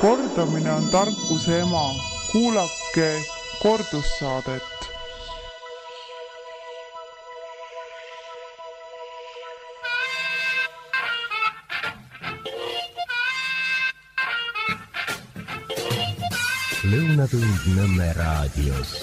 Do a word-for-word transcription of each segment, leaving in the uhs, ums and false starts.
Kordamine on tarkuse ema. Kuulake kordussaadet. Lõunatund Nõmme raadios.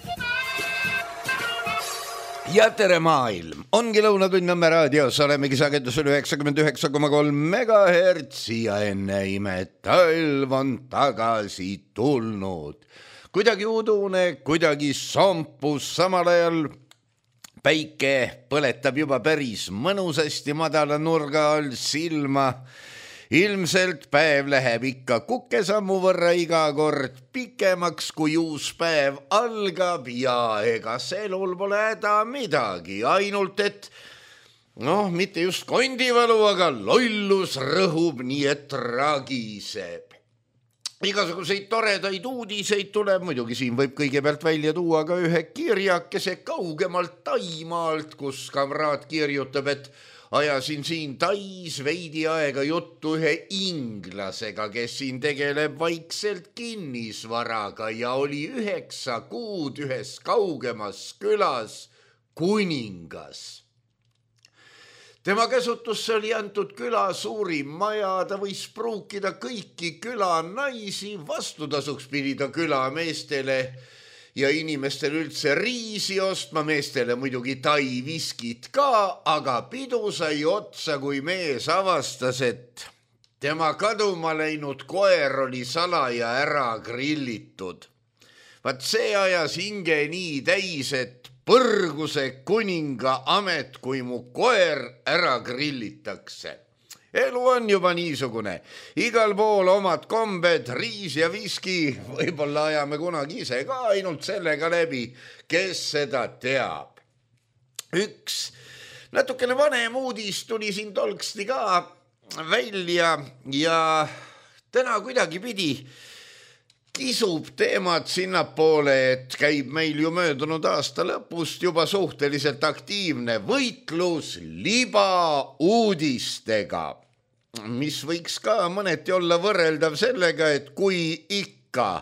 Ja tere maailm! Ongi Lõunatund Nõmme raadios, olemegi sagedusel üheksakümmend üheksa koma kolm megahertsi ja enne imet talv on tagasi tulnud. Kuidagi udune, kuidagi sompus, samal ajal päike põletab juba päris mõnusasti madala nurga all silma. Ilmselt päev läheb ikka kukesammu võrra iga kord pikemaks, kui uus päev algab ja ega selul pole häda midagi, ainult et noh, mitte just kondivalu, aga lollus rõhub nii, et ragiseb. Igasuguseid toredaid uudiseid tuleb, muidugi siin võib kõigepealt välja tuua ka ühe kirjakese kaugemalt Taimaalt, kus kamraad kirjutab, et ajasin siin Tais veidi aega juttu ühe inglasega, kes siin tegeleb vaikselt kinnisvaraga ja oli üheksa kuud ühes kaugemas külas kuningas. Tema käsutusse oli antud küla suurim maja, ta võis pruukida kõiki küla naisi, vastutasuks pidi ta küla meestele ja inimestel üldse riisi ostma, meestele muidugi Tai viskit ka, aga pidu sai otsa, kui mees avastas, et tema kaduma läinud koer oli salaja ära grillitud. Vaat see ajas hinge nii täis, et põrguse kuninga amet, kui mu koer ära grillitakse. Elu on juba niisugune. Igal pool omad kombed, riis ja viski, võib-olla ajame kunagi ise ka ainult sellega läbi, kes seda teab. Üks natukene vanem uudis tuli siin tolksti ka välja ja täna kuidagi pidi kisub teemad sinnapoole, et käib meil ju möödunud aasta lõpust juba suhteliselt aktiivne võitlus libauudistega, mis võiks ka mõneti olla võrreldav sellega, et kui ikka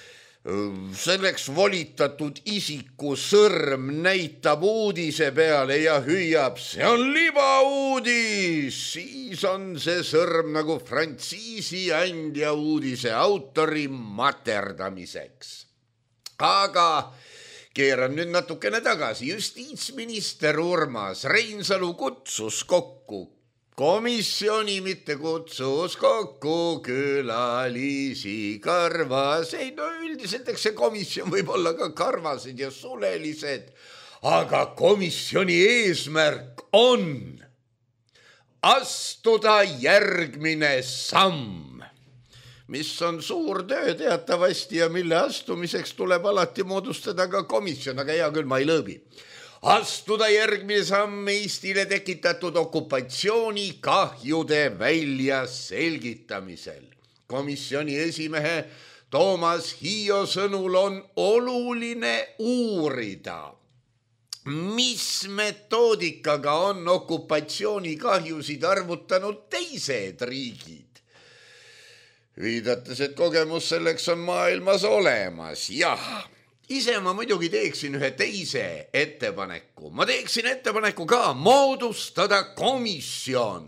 selleks volitatud isiku sõrm näitab uudise peale ja hüüab, see on libauudis, siis on see sõrm nagu frantsiisi andja uudise autori materdamiseks. Aga keeran nüüd natukene tagasi. Justiitsminister Urmas Reinsalu kutsus kokku komisjoni, mitte kutsus kokku külalisi karvaseid. No üldiselt, eks see komisjon võib olla ka karvased ja sulelised, aga komisjoni eesmärk on astuda järgmine samm, mis on suur töö teatavasti ja mille astumiseks tuleb alati moodustada ka komisjon, aga hea küll, ma ei lõõbi. Astuda järgmine samm Eestile tekitatud okupatsiooni kahjude välja selgitamisel. Komisjoni esimehe Toomas Hiio sõnul on oluline uurida, mis metoodikaga on okupatsiooni kahjusid arvutanud teised riigid. Viidates, et kogemus selleks on maailmas olemas, jah. Ise ma muidugi teeksin ühe teise ettepaneku. Ma teeksin ettepaneku ka moodustada komisjon,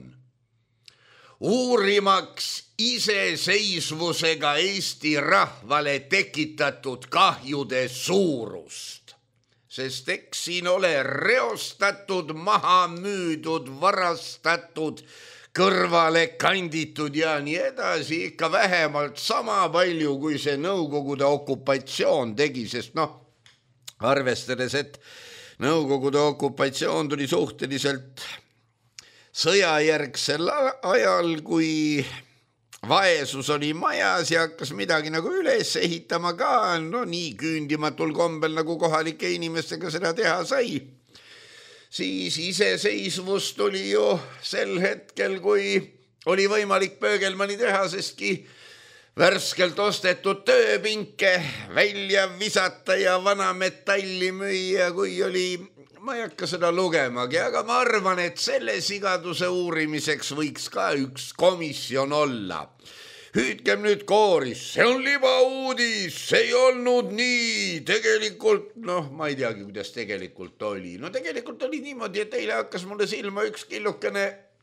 uurimaks iseseisvusega Eesti rahvale tekitatud kahjude suurust. Sest eks siin ole reostatud, maha müüdud, varastatud, kõrvale kanditud ja nii edasi, ikka vähemalt sama palju, kui see Nõukogude okupatsioon tegi, sest noh, arvestades, et Nõukogude okupatsioon tuli suhteliselt sõjajärgsel ajal, kui vaesus oli majas ja hakkas midagi nagu üles ehitama ka, no nii küündimatul kombel, nagu kohalike inimestega seda teha sai. Siis iseseisvus tuli ju sel hetkel, kui oli võimalik Pöögelmanni tehasestki värskelt ostetud tööpinke välja visata ja vana metalli müüa, kui oli, ma ei hakka seda lugemagi, aga ma arvan, et selle sigaduse uurimiseks võiks ka üks komisjon olla. hüüdkem nüüd kooris, see on libauudis, see ei olnud nii, tegelikult, noh, ma ei teagi, kuidas tegelikult oli. No tegelikult oli niimoodi, et eile hakkas mulle silma üks killukene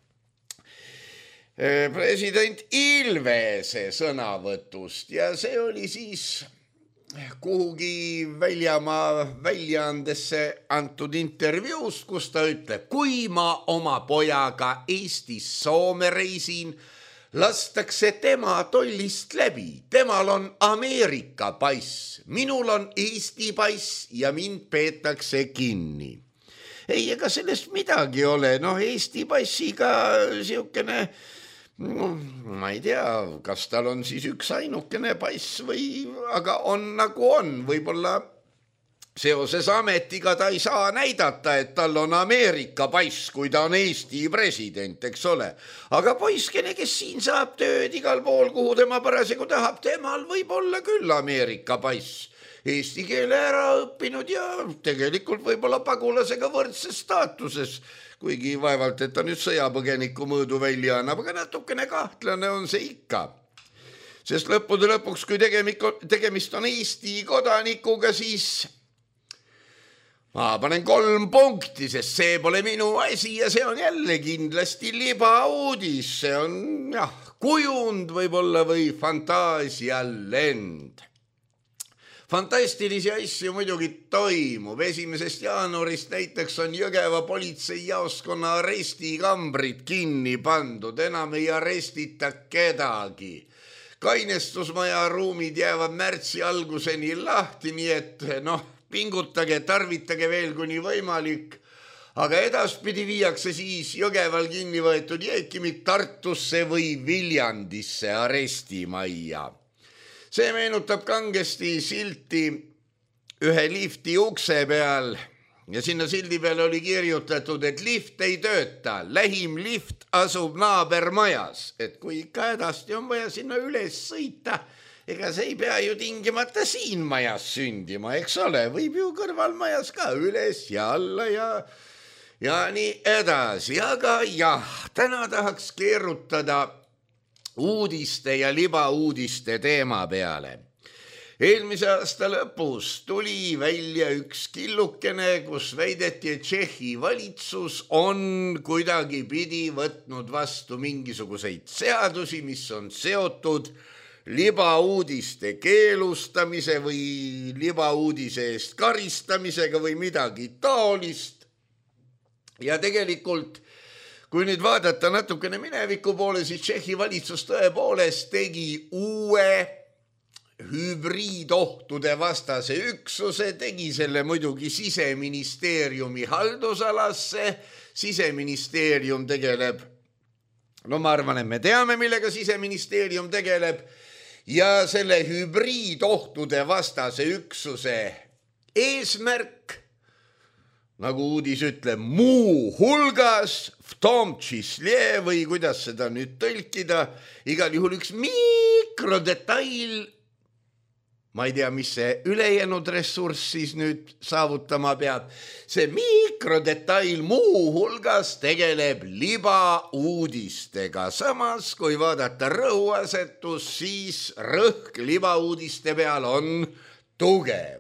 president Ilvese sõnavõtust ja see oli siis kuhugi väljamaa väljaandesse antud intervjuust, kus ta ütleb, kui ma oma pojaga Eestis Soome reisin, lastakse tema tollist läbi. Temal on Ameerika pass, minul on Eesti pass ja mind peetakse kinni. Ei, ega sellest midagi ole. Noh, Eesti passiga siukene, no, ma ei tea, kas tal on siis üks ainukene pass või, aga on nagu on. Võib-olla seoses ametiga ta ei saa näidata, et tal on Ameerika pass, kui ta on Eesti president, eks ole. Aga poiskene, kes siin saab tööd igal pool, kuhu tema parasjagu tahab, temal võib olla küll Ameerika pass. Eesti keele ära õppinud ja tegelikult võib-olla pagulasega võrdses staatuses, kuigi vaevalt, et ta nüüd sõjapõgeniku mõõdu välja annab, aga natukene kahtlane on see ikka. Sest lõppude lõpuks, kui tegemist on Eesti kodanikuga, siis ma panen kolm punkti, sest see pole minu asi ja see on jälle kindlasti libauudis. See on jah, kujund võib-olla või fantaasialend. Fantastilisi asju muidugi toimub. Esimesest jaanuarist näiteks on Jõgeva politseijaoskonna arestikambrid kinni pandud. Enam ei arestita kedagi. Kainestusmaja ruumid jäävad märtsi alguseni lahti, nii et noh, pingutage, tarvitage veel kuni võimalik, aga edaspidi viiakse siis Jõgeval kinni võetud jeekimid Tartusse või Viljandisse arestimajja. See meenutab kangesti silti ühe lifti ukse peal ja sinna sildi peal oli kirjutatud, et lift ei tööta, lähim lift asub naabermajas, et kui ikka hädasti on vaja sinna üles sõita, ega see ei pea ju tingimata siin majas sündima, eks ole, võib ju kõrvalmajas ka üles ja alla ja, ja nii edasi. Aga jah, täna tahaks keerutada uudiste ja libauudiste teema peale. Eelmise aasta lõpus tuli välja üks killukene, kus väideti, et Tšehhi valitsus on kuidagi pidi võtnud vastu mingisuguseid seadusi, mis on seotud libauudiste keelustamise või libauudise eest karistamisega või midagi taolist. Ja tegelikult, kui nüüd vaadata natukene mineviku poole, siis Tšehhi valitsus tõepoolest tegi uue hübriidohtude vastase üksuse, tegi selle muidugi Siseministeeriumi haldusalasse. Siseministeerium tegeleb, no ma arvan, et me teame, millega Siseministeerium tegeleb, ja selle hübriidohtude vastase üksuse eesmärk, nagu uudis ütleb, muu hulgas, v tom čísle või kuidas seda nüüd tõlkida, igal juhul üks mikrodetail, ma ei tea, mis see ülejäänud ressurss siis nüüd saavutama peab, see mikrodetail muu hulgas tegeleb libauudistega. Samas, kui vaadata rõhuasetus, siis rõhk libauudiste peal on tugev.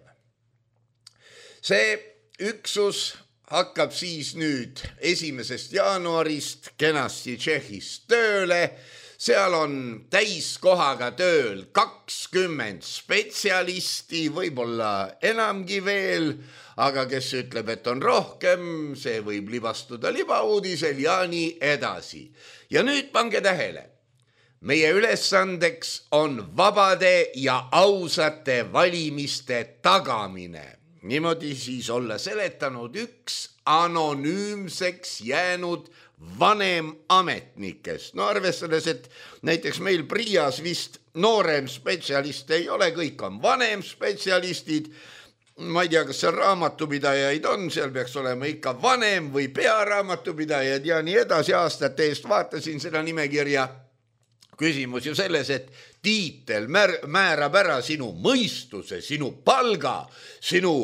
See üksus hakkab siis nüüd esimesest jaanuarist kenasti Tšehhis tööle. Seal on täiskohaga tööl kakskümmend spetsialisti, võib-olla enamgi veel, aga kes ütleb, et on rohkem, see võib libastuda libauudisel ja nii edasi. Ja nüüd pange tähele, meie ülesandeks on vabade ja ausate valimiste tagamine. Niimoodi siis olla seletanud üks anonüümseks jäänud vanem ametnikest. No arvestades, et näiteks meil Prias vist noorem spetsialist ei ole, kõik on vanem spetsialistid. Ma ei tea, kas seal raamatupidajaid on, seal peaks olema ikka vanem või pearaamatupidajad ja nii edasi. Aastate eest vaatasin seda nimekirja. Küsimus ju selles, et tiitel määrab ära sinu mõistuse, sinu palga, sinu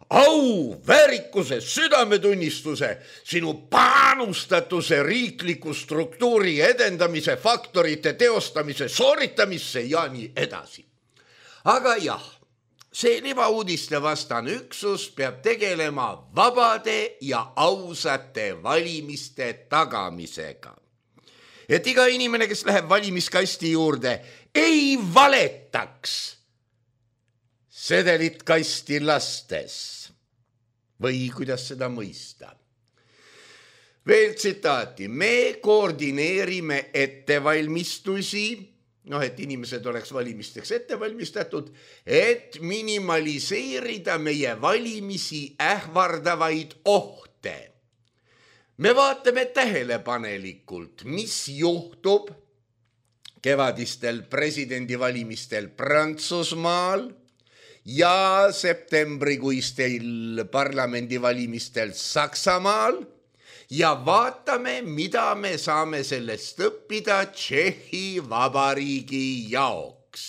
au, väärikuse, südametunnistuse, sinu panustatuse riikliku struktuuri edendamise, faktorite teostamise, sooritamisse ja nii edasi. Aga jah, see libauudiste vastane üksus peab tegelema vabade ja ausate valimiste tagamisega. Et iga inimene, kes läheb valimiskasti juurde, ei valetaks sedelit kasti lastes. Või kuidas seda mõista? Veel tsitaati. Me koordineerime ettevalmistusi, noh, et inimesed oleks valimisteks ettevalmistatud, et minimaliseerida meie valimisi ähvardavaid ohte. Me vaatame tähelepanelikult, mis juhtub kevadistel presidendivalimistel Prantsusmaal ja septembrikuistel parlamendivalimistel Saksamaal ja vaatame, mida me saame sellest õppida Tšehhi Vabariigi jaoks.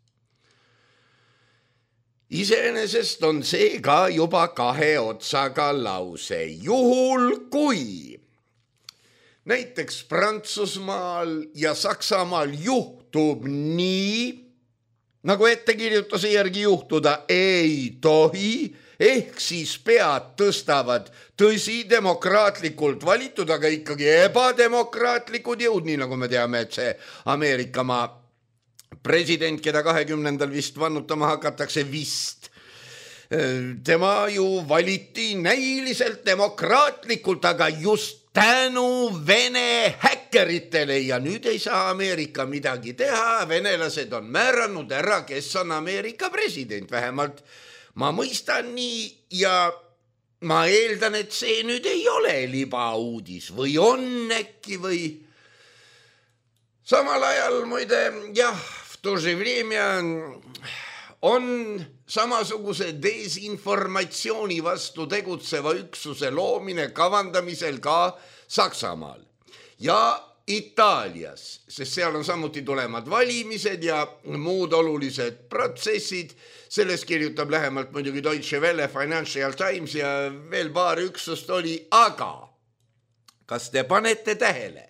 Iseenesest on see ka juba kahe otsaga lause. Juhul kui näiteks Prantsusmaal ja Saksamaal juhtub nii, nagu ettekirjutuse järgi juhtuda ei tohi, ehk siis pead tõstavad tõsi demokraatlikult valitud, aga ikkagi ebademokraatlikud jõud, nii nagu me teame, et see Ameerikamaa president, keda kahekümnendal vist vannutama hakatakse vist, tema ju valiti näiliselt demokraatlikult, aga just tänu Vene häkkeritele ja nüüd ei saa Ameerika midagi teha. Venelased on määranud ära, kes on Ameerika president. Vähemalt ma mõistan nii ja ma eeldan, et see nüüd ei ole libauudis või on äkki või samal ajal muide, jah, v to же время on samasuguse desinformatsiooni vastu tegutseva üksuse loomine kavandamisel ka Saksamaal ja Itaalias, sest seal on samuti tulevad valimised ja muud olulised protsessid. Sellest kirjutab lähemalt muidugi Deutsche Welle, Financial Times ja veel paar üksust oli, aga kas te panete tähele?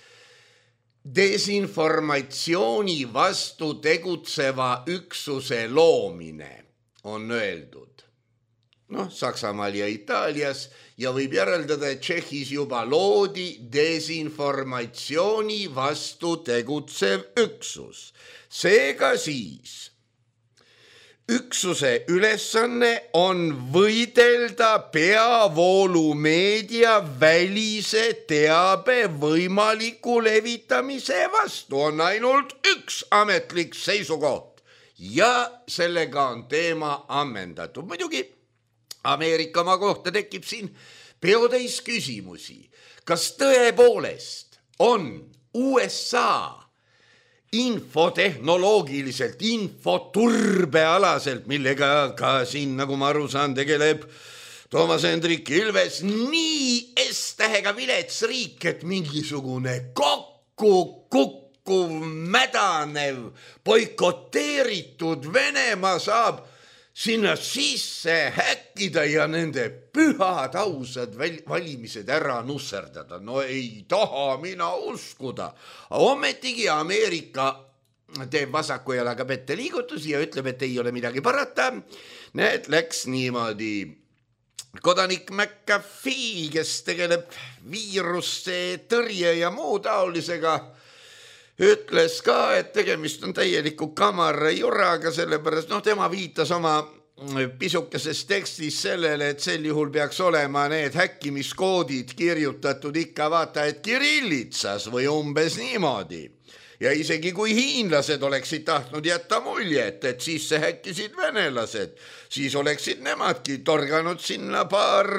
Desinformatsiooni vastu tegutseva üksuse loomine on öeldud. Noh, Saksamaal ja Itaalias ja võib järeldada, et Tšehhis juba loodi desinformatsiooni vastu tegutsev üksus. Seega siis üksuse ülesanne on võidelda peavoolumeedia välise teabe võimaliku levitamise vastu. On ainult üks ametlik seisukoht ja sellega on teema ammendatud. Muidugi Ameerikamaa kohta tekib siin peotäis küsimusi. Kas tõepoolest on U S A infotehnoloogiliselt, infoturbealaselt, millega ka siin, nagu ma aru saan, tegeleb Toomas Hendrik Ilves, nii S-tähega vilets riik, et mingisugune kokku kukkuv, mädanev, boikoteeritud Venemaa saab sinna sisse häkkida ja nende pühad ausad valimised ära nusserdada. No ei taha mina uskuda. Ometigi Ameerika teeb vasaku jalaga pette liigutusi ja ütleb, et ei ole midagi parata. Need läks niimoodi. Kodanik McAfee, kes tegeleb viiruste tõrje ja muu taolisega, ütles ka, et tegemist on täieliku kamara juraga, sellepärast, noh, tema viitas oma pisukeses tekstis sellele, et sel juhul peaks olema need häkkimiskoodid kirjutatud ikka vaata, et kirillitsas või umbes niimoodi. Ja isegi kui hiinlased oleksid tahtnud jätta muljet, et sisse häkkisid venelased, siis oleksid nemadki torganud sinna paar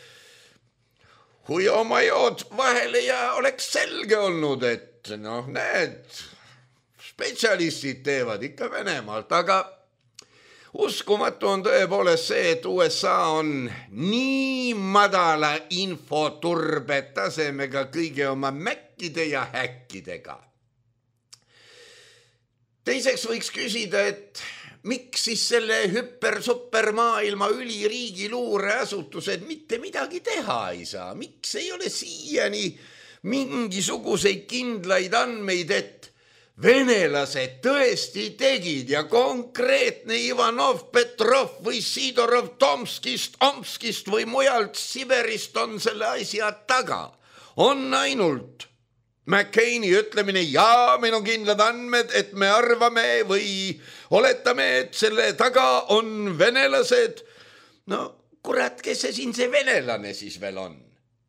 hui oma jood vahele ja oleks selge olnud, et noh, need spetsialistid teevad ikka Venemaalt, aga uskumatu on tõepoolest see, et U S A on nii madala infoturbe tasemega kõige oma mäkkide ja häkkidega. Teiseks võiks küsida, et miks siis selle hüper-supermaailma üliriigi luureasutused mitte midagi teha ei saa? Miks ei ole siiani mingisuguseid kindlaid andmeid, et venelased tõesti tegid ja konkreetne Ivanov, Petrov või Sidorov Tomskist, Omskist või mujalt Siberist on selle asja taga? On ainult McCaini ütlemine, ja meil on kindlad andmed, et me arvame või oletame, et selle taga on venelased. No kurat, kes see siin see venelane siis veel on?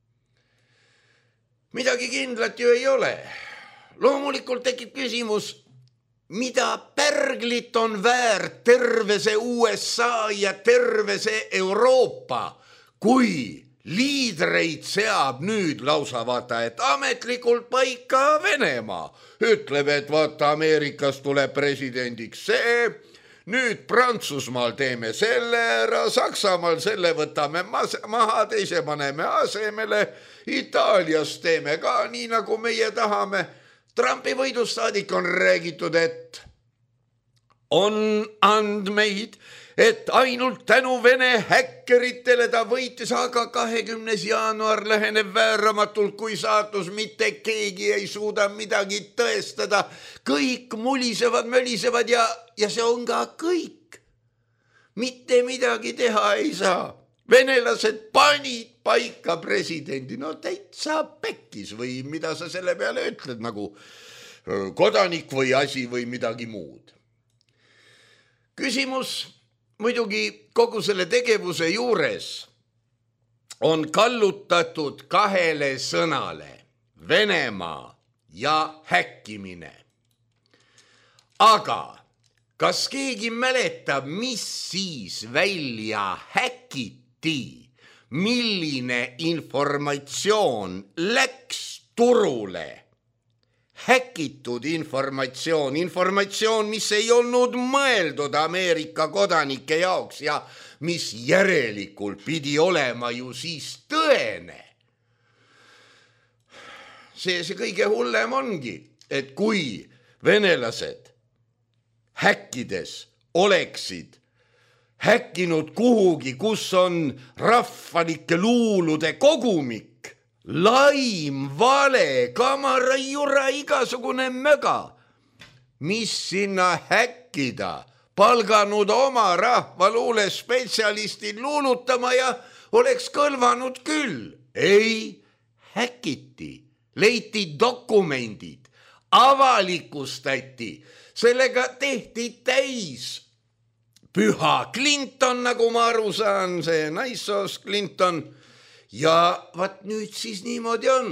Midagi kindlat ju ei ole. Loomulikult tekib küsimus, mida pärglit on väärt terve see U S A ja terve see Euroopa, kui liidreid seab nüüd lausa vaata, et ametlikult paika Venemaa. Ütleb, et vaata Ameerikas tuleb presidendiks see, nüüd Prantsusmaal teeme selle ära, Saksamaal selle võtame maha, teise paneme asemele, Itaalias teeme ka nii, nagu meie tahame. Trumpi võidust saadik on räägitud, et on andmeid, et ainult tänu Vene häkkeritele ta võitis, aga kahekümnes jaanuar läheneb vääramatult, kui saatus mitte keegi ei suuda midagi tõestada. Kõik mulisevad, mölisevad ja, ja see on ka kõik. Mitte midagi teha ei saa. Venelased panid paika presidendi, no täitsa pekkis või mida sa selle peale ütled, nagu kodanik või asi või midagi muud. Küsimus muidugi kogu selle tegevuse juures on kallutatud kahele sõnale, Venemaa ja häkkimine. Aga kas keegi mäletab, mis siis välja häkiti, milline informatsioon läks turule? Häkitud informatsioon, informatsioon, mis ei olnud mõeldud Ameerika kodanike jaoks ja mis järelikult pidi olema ju siis tõene. See, see kõige hullem ongi, et kui venelased häkkides oleksid häkkinud kuhugi, kus on rahvalike luulude kogumik, laim, vale, kamara, jura, igasugune möga, mis sinna häkkida, palganud oma rahvaluule spetsialistid luulutama ja oleks kõlvanud küll. Ei, häkiti, leiti dokumendid, avalikustati, sellega tehti täis. Püha Clinton, nagu ma aru saan, see naissoos Clinton. Ja vaat nüüd siis niimoodi on.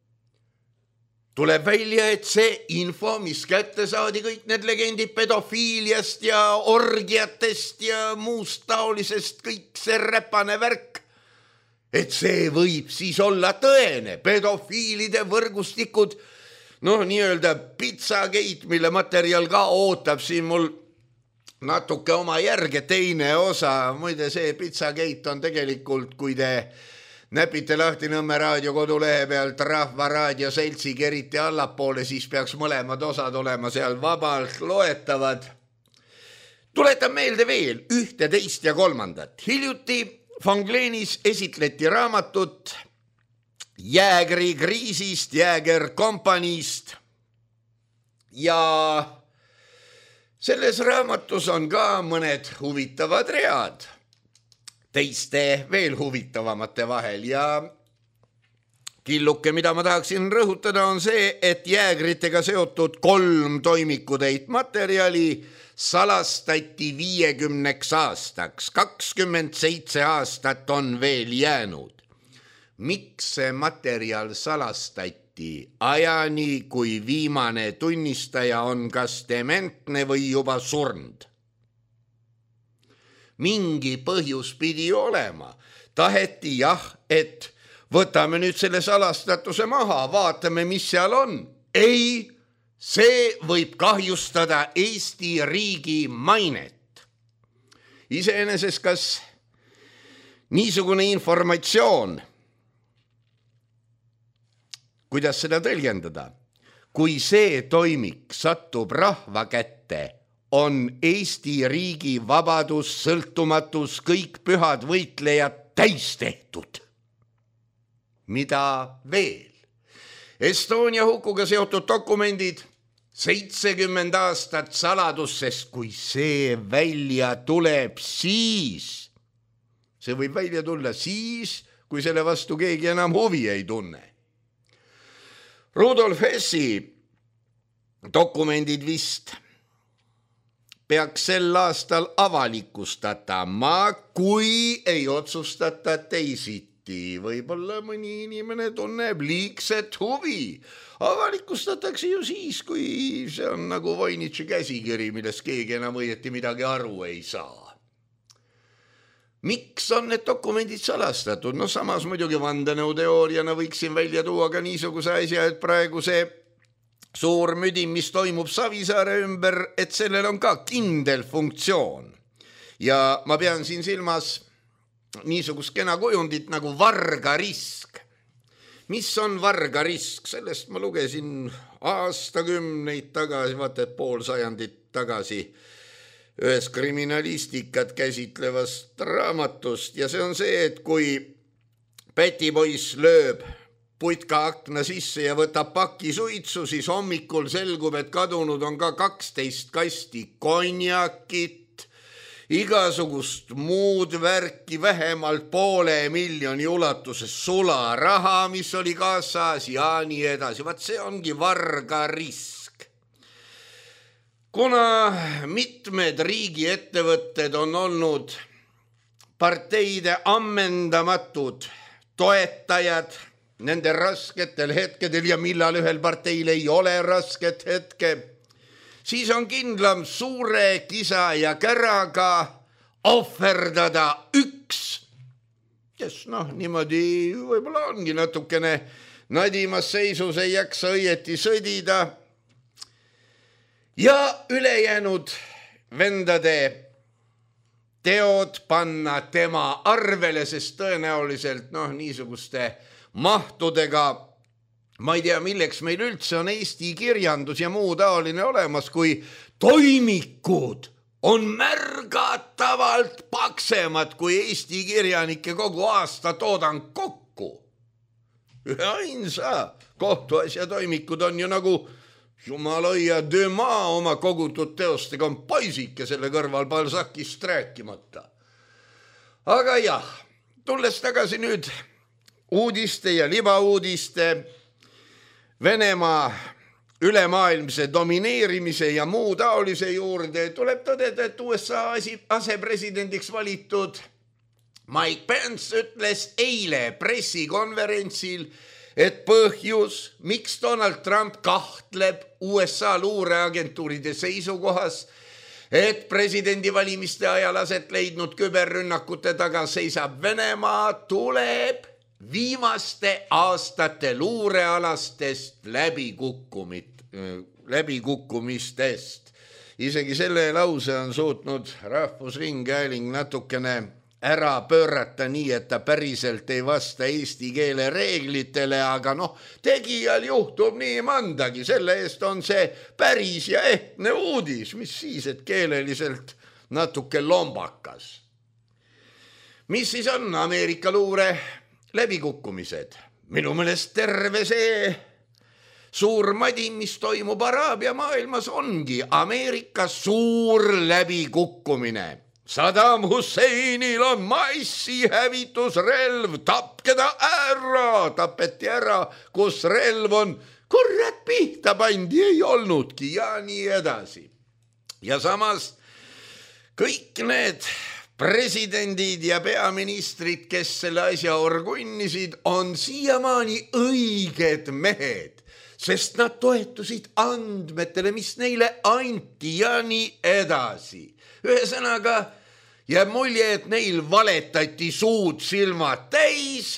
Tuleb välja, et see info, mis kätte saadi, kõik need legendid pedofiiliast ja orgiatest ja muust taolisest, kõik see räpane värk, et see võib siis olla tõene. Pedofiilide võrgustikud, noh, nii-öelda Pizzagate, mille materjal ka ootab siin mul natuke oma järge, teine osa. Muide, see Pizzagate on tegelikult, kui te näpite lahti Nõmme raadio kodulehe pealt Rahva Raadio Seltsi keriti allapoole, siis peaks mõlemad osad olema seal vabalt loetavad. Tuletan meelde veel ühte, teist ja kolmandat. Hiljuti Fanglenis esitleti raamatut Jäägri kriisist, Jääger kompaniist ja selles raamatus on ka mõned huvitavad read teiste veel huvitavamate vahel ja killuke, mida ma tahaksin rõhutada, on see, et jäägritega seotud kolm toimikutäit materjali salastati viiekümneks aastaks, kakskümmend seitse aastat on veel jäänud. Miks see materjal salastati ajani, kui viimane tunnistaja on kas dementne või juba surnud? Mingi põhjus pidi olema. Taheti jah, et võtame nüüd selle salastatuse maha, vaatame, mis seal on. Ei, see võib kahjustada Eesti riigi mainet. Iseenesest kas niisugune informatsioon, kuidas seda tõlgendada? kui see toimik satub rahva kätte, on Eesti riigi vabadus, sõltumatus, kõik pühad võitlejad täis tehtud. Mida veel? Estonia hukuga seotud dokumendid, seitsekümmend aastat saladus, sest kui see välja tuleb, siis, see võib välja tulla siis, kui selle vastu keegi enam huvi ei tunne. Rudolf Hessi dokumendid vist peaks sel aastal avalikustatama, kui ei otsustata teisiti. Võib-olla mõni inimene tunneb liigset huvi. Avalikustatakse ju siis, kui see on nagu Voinitši käsikiri, millest keegi enam õieti midagi aru ei saa. Miks on need dokumendid salastatud? No samas muidugi vandenõuteooriana võiksin välja tuua ka niisuguse asja, et praegu see suur müdim, mis toimub Savisaare ümber, et sellel on ka kindel funktsioon. Ja ma pean siin silmas niisugust kena kujundit nagu vargarisk. Mis on vargarisk? Sellest ma lugesin aastakümneid tagasi, vaata et pool sajandit tagasi, ühes kriminalistikat käsitlevast raamatust. Ja see on see, et kui pätipoiss lööb putka akna sisse ja võtab paki suitsu, siis hommikul selgub, et kadunud on ka kaksteist kasti konjakit, igasugust muud värki, vähemalt poole miljoni ulatuses sularaha, mis oli kaasas ja nii edasi. Vaat see ongi vargarisk. Kuna mitmed riigiettevõtted on olnud parteide ammendamatud toetajad nende rasketel hetkedel ja millal ühel parteil ei ole rasket hetke, siis on kindlam suure kisa ja käraga ohverdada üks, kes noh, niimoodi võib-olla ongi natukene nadimas seisus, ei jaksa õieti sõdida ja ülejäänud vendade teod panna tema arvele, sest tõenäoliselt noh, niisuguste mahtudega ma ei tea, milleks meil üldse on Eesti kirjandus ja muu taoline olemas, kui toimikud on märgatavalt paksemad kui Eesti kirjanike kogu aasta toodang kokku. Ühe ainsa kohtuasja toimikud on ju nagu Jumaloia Döma oma kogutud teostega on paisike selle kõrval Balzacist rääkimata. Aga jah, tulles tagasi nüüd uudiste ja libauudiste, Venemaa ülemaailmse domineerimise ja muu taolise juurde tuleb tõdeda, et U S A asepresidendiks valitud Mike Pence ütles eile pressikonverentsil, et põhjus, miks Donald Trump kahtleb U S A luureagentuuride seisukohas, et presidendivalimiste ajal aset leidnud küberrünnakute taga seisab Venemaa, tuleb viimaste aastate luurealastest läbikukkumit, läbikukkumistest. Isegi selle lause on suutnud Rahvusringhääling natukene ära pöörata nii, et ta päriselt ei vasta eesti keele reeglitele, aga noh, tegijal juhtub nii mandagi. Selle eest on see päris ja ehtne uudis, mis siis, et keeleliselt natuke lombakas. Mis siis on Ameerika luure läbikukkumised? Minu meelest terve see suur madi, mis toimub Araabia maailmas, ongi Ameerika suur läbikukkumine. Saddam Husseinil on massihävitusrelv, tapke ta ära, tapeti ära, kus relv on, kurat pihta pandi, ei olnudki ja nii edasi. Ja samas kõik need presidendid ja peaministrid, kes selle asja orgunnisid, on siiamaani õiged mehed, sest nad toetusid andmetele, mis neile anti ja nii edasi. Ühesõnaga jääb mulje, et neil valetati suud silmad täis.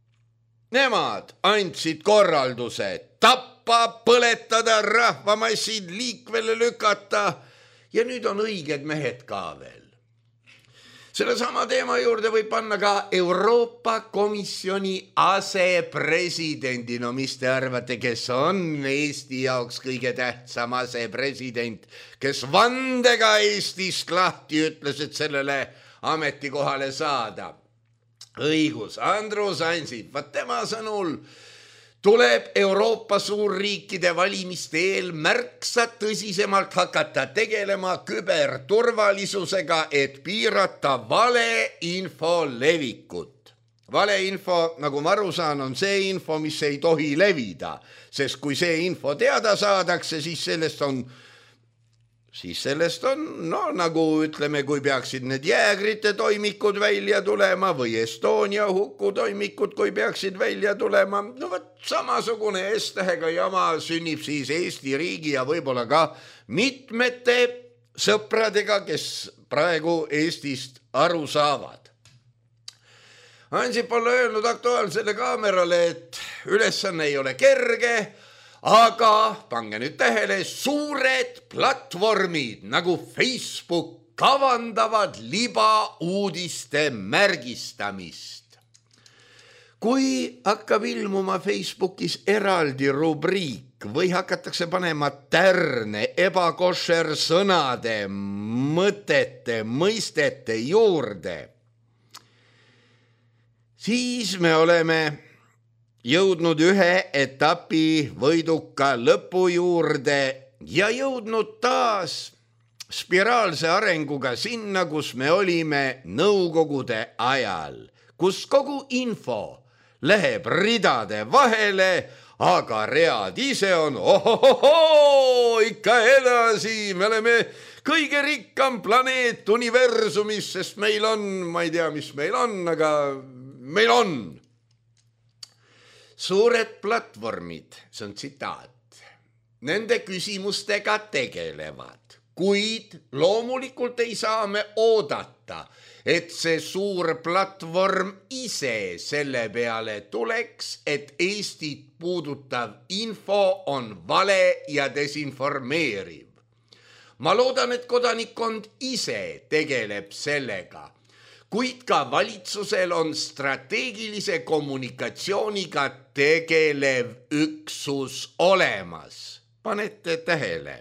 Nemad andsid korralduse tappa, põletada, rahvamassid liikvele lükata ja nüüd on õiged mehed ka veel. Selle sama teema juurde võib panna ka Euroopa Komisjoni asepresidendi. No mis te arvate, kes on Eesti jaoks kõige tähtsam asepresident, kes vandega Eestist lahti ütles, et sellele ametikohale saada? Õigus, Andrus Ansip, vaat tema sõnul tuleb Euroopa suurriikide valimiste eel märksa tõsisemalt hakata tegelema küberturvalisusega, et piirata valeinfo levikut. Valeinfo, nagu ma aru saan, on see info, mis ei tohi levida, sest kui see info teada saadakse, siis sellest on siis sellest on, no nagu ütleme, kui peaksid need jäägrite toimikud välja tulema või Estonia huku toimikud, kui peaksid välja tulema, no võt samasugune S-tähega jama sünnib siis Eesti riigi ja võib-olla ka mitmete sõpradega, kes praegu Eestist aru saavad. Ansip olla öelnud Aktuaalsele Kaamerale, et ülesanne ei ole kerge, aga pange nüüd tähele, suured platvormid nagu Facebook kavandavad libauudiste märgistamist. Kui hakkab ilmuma Facebookis eraldi rubriik või hakatakse panema tärne ebakošer sõnade, mõtete, mõistete juurde, siis me oleme jõudnud ühe etapi võiduka lõpu juurde ja jõudnud taas spiraalse arenguga sinna, kus me olime nõukogude ajal, kus kogu info läheb ridade vahele, aga read ise on ohohoho, ikka edasi, me oleme kõige rikkam planeet universumis, sest meil on, ma ei tea, mis meil on, aga meil on. Suured platvormid, see on tsitaat, nende küsimustega tegelevad, kuid loomulikult ei saa me oodata, et see suur platvorm ise selle peale tuleks, et Eestit puudutav info on vale ja desinformeeriv. Ma loodan, et kodanikkond ise tegeleb sellega, kuid ka valitsusel on strateegilise kommunikatsiooniga tegelev üksus olemas. Panete tähele.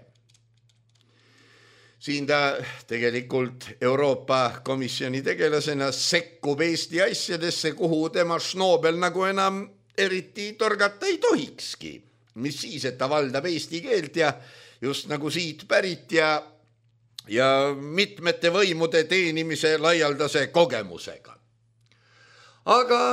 Siin ta tegelikult Euroopa Komisjoni tegelasena sekkub Eesti asjadesse, kuhu tema Schnobel nagu enam eriti torgata ei tohikski. Mis siis, et ta valdab eesti keelt ja just nagu siit pärit ja ja mitmete võimude teenimise laialdase kogemusega. Aga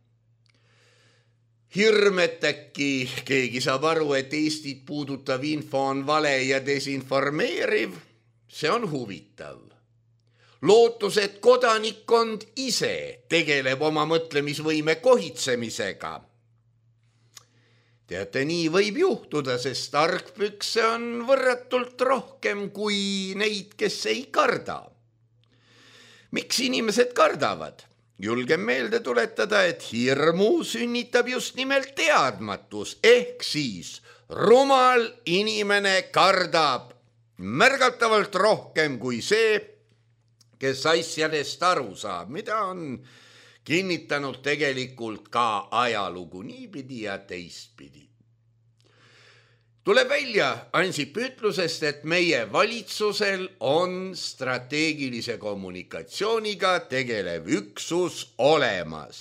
hirm, et äkki keegi saab aru, et Eestit puudutav info on vale ja desinformeeriv, see on huvitav. Lootus, et kodanikkond ise tegeleb oma mõtlemisvõime kohitsemisega. Teate, nii võib juhtuda, sest tarkpükse on võrratult rohkem kui neid, kes ei karda. Miks inimesed kardavad? Julgen meelde tuletada, et hirmu sünnitab just nimelt teadmatus, ehk siis rumal inimene kardab märgatavalt rohkem kui see, kes asjadest aru saab, mida on kinnitanud tegelikult ka ajalugu niipidi ja teistpidi. Tuleb välja Ansip ütlusest, et meie valitsusel on strateegilise kommunikatsiooniga tegelev üksus olemas.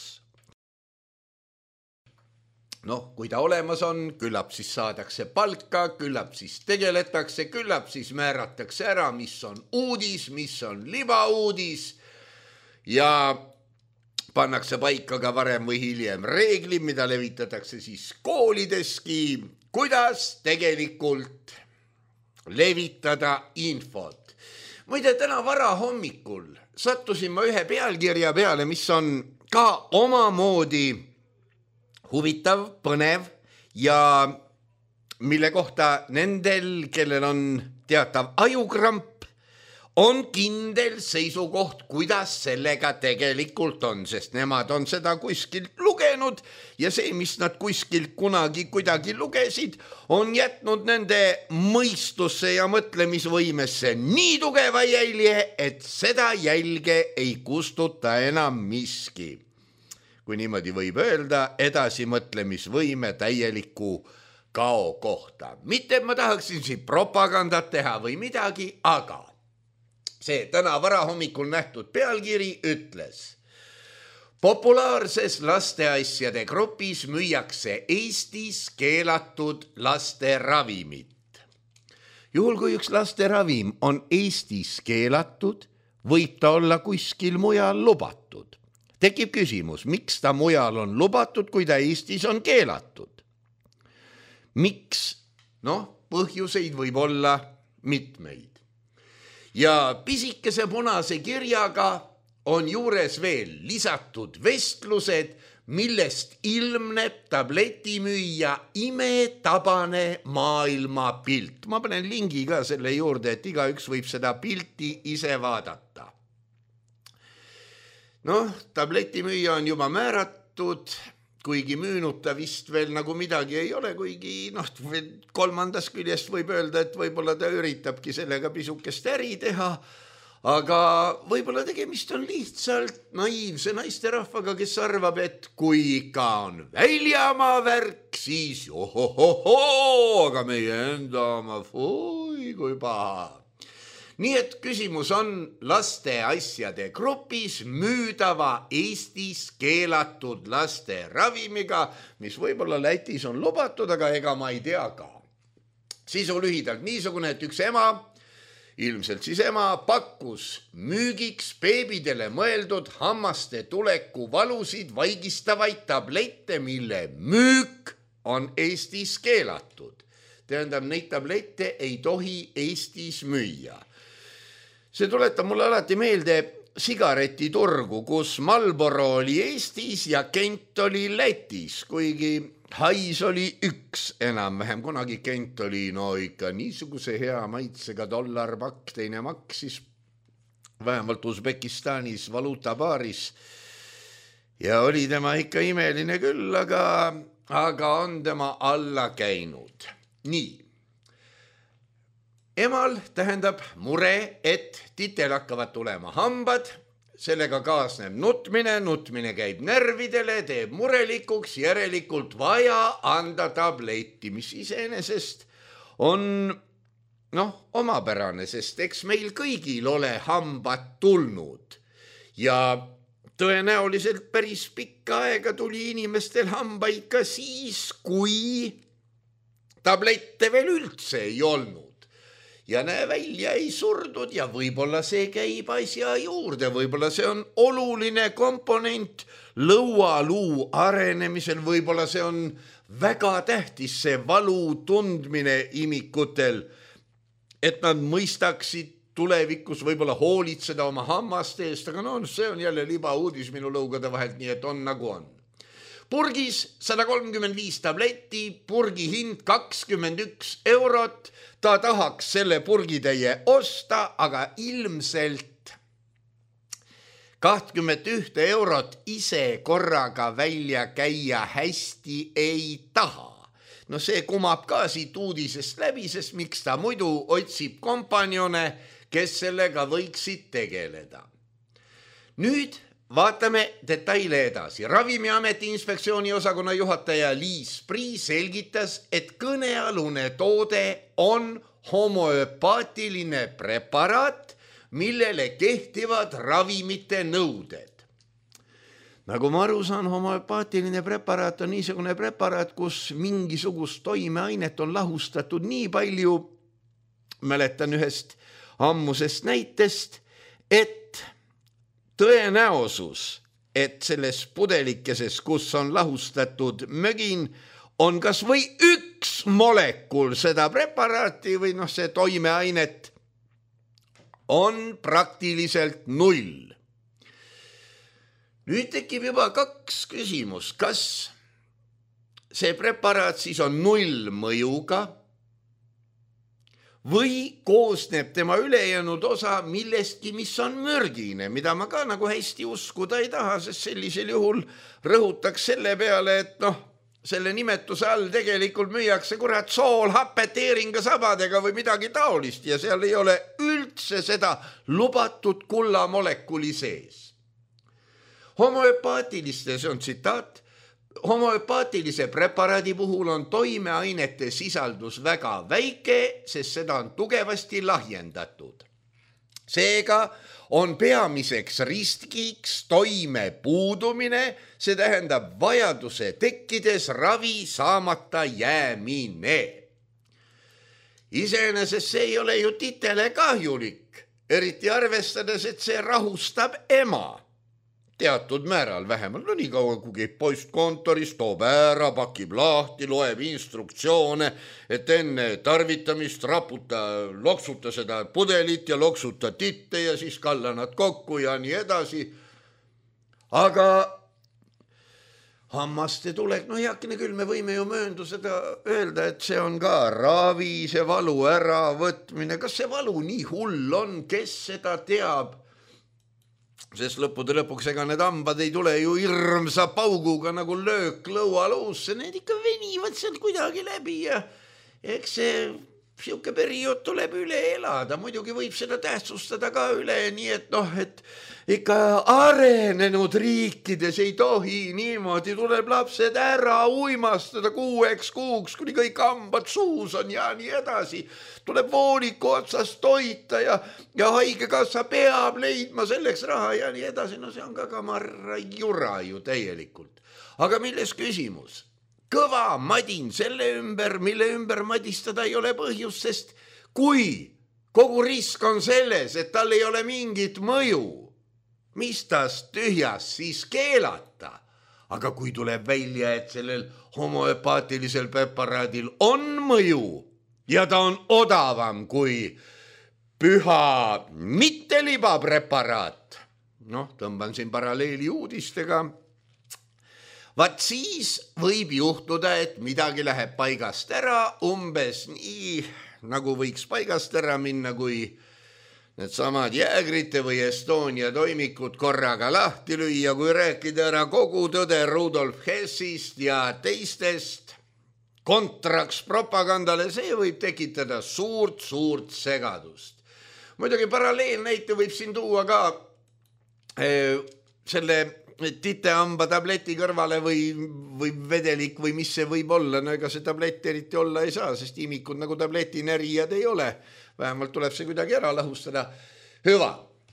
Noh, kui ta olemas on, küllap siis saadakse palka, küllap siis tegeletakse, küllap siis määratakse ära, mis on uudis, mis on libauudis ja pannakse paika ka varem või hiljem reeglid, mida levitatakse siis koolideski, kuidas tegelikult levitada infot. Muide, täna vara hommikul sattusin ma ühe pealkirja peale, mis on ka omamoodi huvitav, põnev ja mille kohta nendel, kellel on teatav ajukramp, on kindel seisukoht, kuidas sellega tegelikult on, sest nemad on seda kuskilt lugenud lugenud ja see, mis nad kuskilt kunagi kuidagi lugesid, on jätnud nende mõistusse ja mõtlemisvõimesse nii tugeva jälje, et seda jälge ei kustuta enam miski. Kui niimoodi võib öelda, edasimõtlemisvõime täieliku kao kohta. Mitte, et ma tahaksin siin propagandat teha või midagi, aga see täna varahommikul nähtud pealkiri ütles: populaarses lasteasjade grupis müüakse Eestis keelatud laste ravimit. Juhul kui üks laste ravim on Eestis keelatud, võib ta olla kuskil mujal lubatud. Tekib küsimus, miks ta mujal on lubatud, kui ta Eestis on keelatud? Miks? Noh, põhjuseid võib olla mitmeid. Ja pisikese punase kirjaga on juures veel lisatud vestlused, millest ilmneb tabletimüüja imetabane maailmapilt. Ma panen lingi ka selle juurde, et igaüks võib seda pilti ise vaadata. Noh, tabletimüüja on juba määratud, kuigi müünud ta vist veel nagu midagi ei ole, kuigi noh, kolmandas küljest võib öelda, et võib-olla ta üritabki sellega pisukest äri teha, aga võib-olla tegemist on lihtsalt naiivse naisterahvaga, kes arvab, et kui ikka on väljamaa värk, siis ohohoho, aga meie enda oma, fui, kui paha. Nii et küsimus on laste asjade grupis müüdava Eestis keelatud laste ravimiga, mis võib-olla Lätis on lubatud, aga ega ma ei tea ka. Sisu lühidalt niisugune, et üks ema, ilmselt siis ema, pakkus müügiks beebidele mõeldud hammaste tuleku valusid vaigistavaid tablette, mille müük on Eestis keelatud. Tähendab, neid tablette ei tohi Eestis müüa. See tuletab mulle alati meelde sigaretiturgu, kus Marlboro oli Eestis ja Kent oli Lätis, kuigi hais oli üks enam-vähem. Kunagi Kent oli no ikka niisuguse hea maitsega dollarpakk, teine maksis vähemalt Usbekistanis valuutabaaris ja oli tema ikka imeline küll, aga, aga on tema alla käinud. Nii. Emal tähendab mure, et titel hakkavad tulema hambad, sellega kaasneb nutmine, nutmine käib närvidele, teeb murelikuks, järelikult vaja anda tabletti, mis iseenesest on noh, omapärane, sest eks meil kõigil ole hambad tulnud ja tõenäoliselt päris pikka aega tuli inimestel hambaid ka siis, kui tablette veel üldse ei olnud. Ja näe välja ei surdud ja võib-olla see käib asja juurde, võib-olla see on oluline komponent lõualuu arenemisel, võib-olla see on väga tähtis see valu tundmine imikutel, et nad mõistaksid tulevikus võib-olla hoolitseda oma hammaste eest, aga no see on jälle liba uudis minu lõugade vahelt, nii et on nagu on. Purgis sada kolmkümmend viis tabletti, purgi hind kakskümmend üks eurot, ta tahaks selle purgitäie osta, aga ilmselt kakskümmend üks eurot ise korraga välja käia hästi ei taha. No see kumab ka siit uudisest läbi, sest miks ta muidu otsib kompanjone, kes sellega võiksid tegeleda. Nüüd vaatame detaile edasi. Ravimiameti inspektsiooni osakonna juhataja Liis Prii selgitas, et kõnealune toode on homöopaatiline preparaat, millele kehtivad ravimite nõuded. Nagu ma aru saan, homöopaatiline preparaat on niisugune preparaat, kus mingisugust toimeainet on lahustatud nii palju, mäletan ühest ammusest näitest, et tõenäosus, et selles pudelikeses, kus on lahustatud mögin, on kas või üks molekul seda preparaati või noh, see toimeainet on praktiliselt null. Nüüd tekib juba kaks küsimus, kas see preparaat siis on null mõjuga või koosneb tema ülejäänud osa millestki, mis on mürgine, mida ma ka nagu hästi uskuda ei taha, sest sellisel juhul rõhutaks selle peale, et noh, selle nimetuse all tegelikult müüakse kurat soolhapet eeringasabadega või midagi taolist ja seal ei ole üldse seda lubatud kullamolekuli sees. Homoöpaatiliste, see on tsitaat, homoöpaatilise preparaadi puhul on toimeainete sisaldus väga väike, sest seda on tugevasti lahjendatud. Seega on peamiseks riskiks toime puudumine, see tähendab vajaduse tekkides ravi saamata jäämine. Iseenesest see ei ole ju titele kahjulik, eriti arvestades, et see rahustab ema. Teatud määral vähemalt, no nii kaua kui käib poist kontoris, toob ära, pakib lahti, loeb instruktsioone, et enne tarvitamist raputa, loksuta seda pudelit ja loksuta titte ja siis kalla nad kokku ja nii edasi. Aga hammaste tulek, no heakene küll, me võime ju mööndu seda öelda, et see on ka ravi, see valu äravõtmine. Kas see valu nii hull on, kes seda teab? Sest lõppude lõpuks ega need hambad ei tule ju hirmsa pauguga nagu löök lõualuusse, need ikka venivad sealt kuidagi läbi ja eks see siuke periood tuleb üle elada, muidugi võib seda tähtsustada ka üle, nii et noh, et ikka arenenud riikides ei tohi niimoodi, tuleb lapsed ära uimastada kuueks kuuks, kuni kõik hambad suus on ja nii edasi. Tuleb vooliku otsast toita ja, ja haigekassa peab leidma selleks raha ja nii edasi. No see on ka kamarra jura ju täielikult. Aga milles küsimus? Kõva madin selle ümber, mille ümber madistada ei ole põhjus, sest kui kogu risk on selles, et tal ei ole mingit mõju, mis tas tühjas siis keelata? Aga kui tuleb välja, et sellel homoöpaatilisel preparaadil on mõju ja ta on odavam kui püha mittelibapreparaat, noh, tõmban siin paralleeli uudistega, vaat siis võib juhtuda, et midagi läheb paigast ära, umbes nii, nagu võiks paigast ära minna, kui need samad Jäägrite või Estonia toimikud korraga lahti lüüa, kui rääkida ära kogu tõde Rudolf Hessist ja teistest kontraks propagandale, see võib tekitada suurt-suurt segadust. Muidugi paralleelnäite võib siin tuua ka eh, selle titehamba tableti kõrvale või, või vedelik või mis see võib olla, no ega see tablett eriti olla ei saa, sest imikud nagu tabletinärijad ei ole. Vähemalt tuleb see kuidagi ära lahustada. Hüva.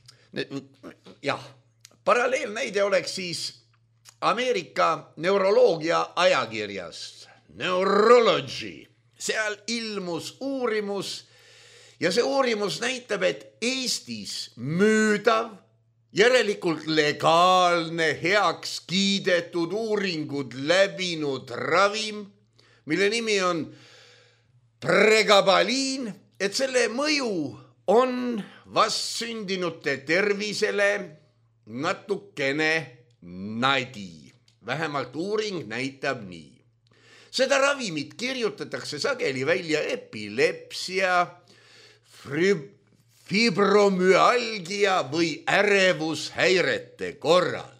Jah, paralleelnäide oleks siis Ameerika neuroloogia ajakirjast Neurology. Seal ilmus uurimus ja see uurimus näitab, et Eestis müüdav järelikult legaalne, heaks kiidetud uuringud läbinud ravim, mille nimi on pregabaliin, et selle mõju on vastsündinute tervisele natukene nadi. Vähemalt uuring näitab nii. Seda ravimit kirjutatakse sageli välja epilepsia, frib, fibromüalgia või ärevushäirete korral.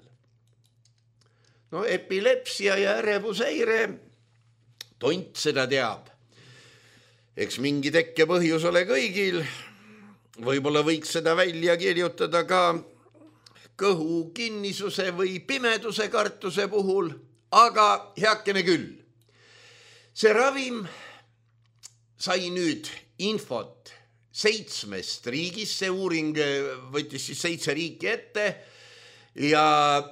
No epilepsia ja ärevushäire, tont seda teab. Eks mingi tekke põhjus ole kõigil. Võib-olla võiks seda välja kirjutada ka kõhu kinnisuse või pimeduse kartuse puhul, aga heakene küll. See ravim sai nüüd infot seitsmest riigist, see uuring võttis siis seitse riiki ette ja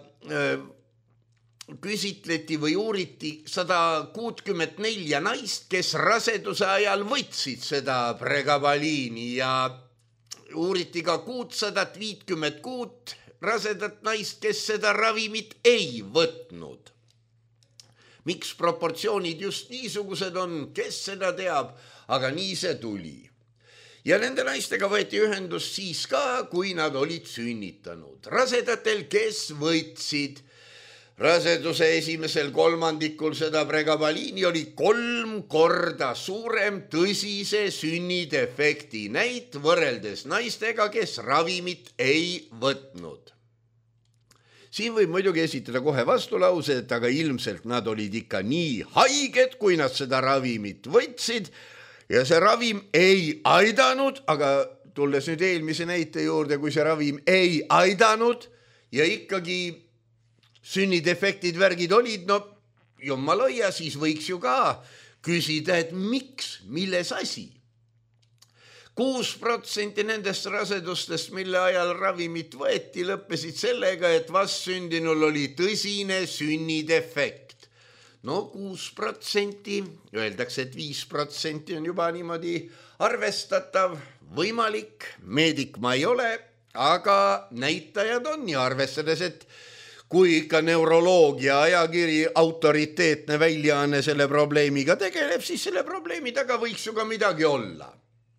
küsitleti või uuriti sada kuuskümmend neli naist, kes raseduse ajal võtsid seda pregabaliini ja uuriti ka kuussada viiskümmend kuut rasedat naist, kes seda ravimit ei võtnud. Miks proportsioonid just niisugused on, kes seda teab, aga nii see tuli. Ja nende naistega võeti ühendust siis ka, kui nad olid sünnitanud. Rasedatel, kes võtsid raseduse esimesel kolmandikul seda pregabaliini oli kolm korda suurem tõsise sünnidefekti näit võrreldes naistega, kes ravimit ei võtnud. Siin võib muidugi esitada kohe vastulause, et aga ilmselt nad olid ikka nii haiged, kui nad seda ravimit võtsid ja see ravim ei aidanud, aga tulles nüüd eelmise näite juurde, kui see ravim ei aidanud ja ikkagi sünnidefektid värgid olid, no jumala hoia, siis võiks ju ka küsida, et miks, milles asi. kuus protsenti nendest rasedustest, mille ajal ravimit võeti, lõppesid sellega, et vastsündinul oli tõsine sünnidefekt. No kuus protsenti, öeldakse, et viis protsenti on juba niimoodi arvestatav, võimalik, meedik ma ei ole, aga näitajad on ja arvestades, et kui ikka neuroloogia ajakiri autoriteetne väljaanne selle probleemiga tegeleb, siis selle probleemi taga võiks ju ka midagi olla.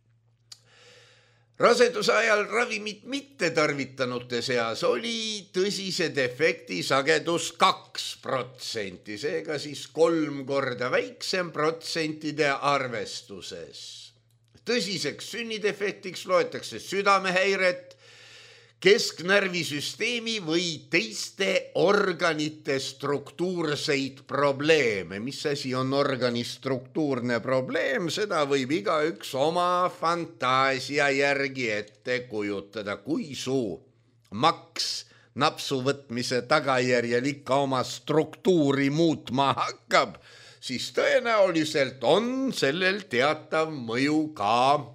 Raseduse ajal ravimit mitte tarvitanute seas oli tõsise defekti sagedus kaks protsenti, seega siis kolm korda väiksem protsentide arvestuses. Tõsiseks sünnidefektiks loetakse südamehäiret, kesknärvisüsteemi või teiste organite struktuurseid probleeme. Mis asi on organi struktuurne probleem? Seda võib igaüks oma fantaasia järgi ette kujutada. Kui su maks napsu võtmise tagajärjel ikka oma struktuuri muutma hakkab, siis tõenäoliselt on sellel teatav mõju ka,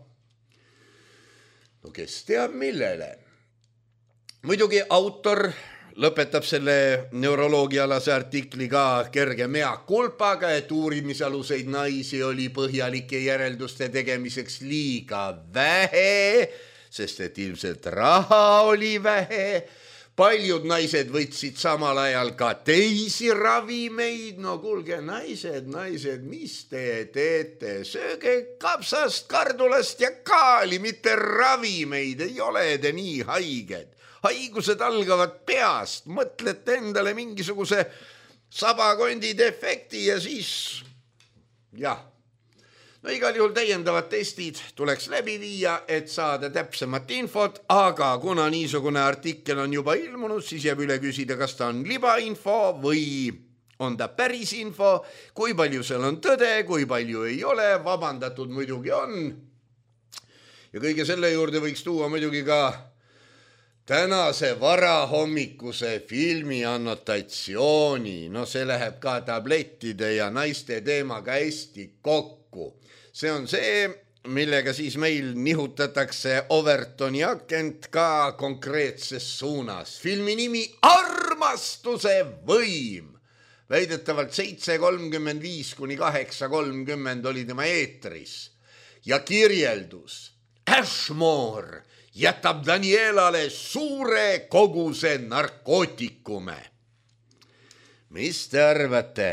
no kes teab millele. Muidugi autor lõpetab selle neuroloogialase artikli ka kerge mea culpaga, et uurimisaluseid naisi oli põhjalike järelduste tegemiseks liiga vähe, sest et ilmselt raha oli vähe. Paljud naised võtsid samal ajal ka teisi ravimeid. No kuulge, naised, naised, mis te teete? Sööge kapsast, kardulast ja kaali, mitte ravimeid, ei ole te nii haiged. Haigused algavad peast, mõtlete endale mingisuguse sabakondi defekti ja siis, jah. No igal juhul täiendavad testid tuleks läbi viia, et saada täpsemat infot, aga kuna niisugune artikkel on juba ilmunud, siis jääb üle küsida, kas ta on libainfo või on ta päris info, kui palju seal on tõde, kui palju ei ole, vabandatud muidugi on. Ja kõige selle juurde võiks tuua muidugi ka tänase varahommikuse filmi annotatsiooni, no see läheb ka tablettide ja naiste teemaga hästi kokku. See on see, millega siis meil nihutatakse Overtoni akent ka konkreetses suunas. Filmi nimi Armastuse võim. Väidetavalt seitse kolmkümmend viis kuni kaheksa kolmkümmend oli tema eetris. Ja kirjeldus Ashmore jätab Danielale suure koguse narkootikume. Mis te arvate?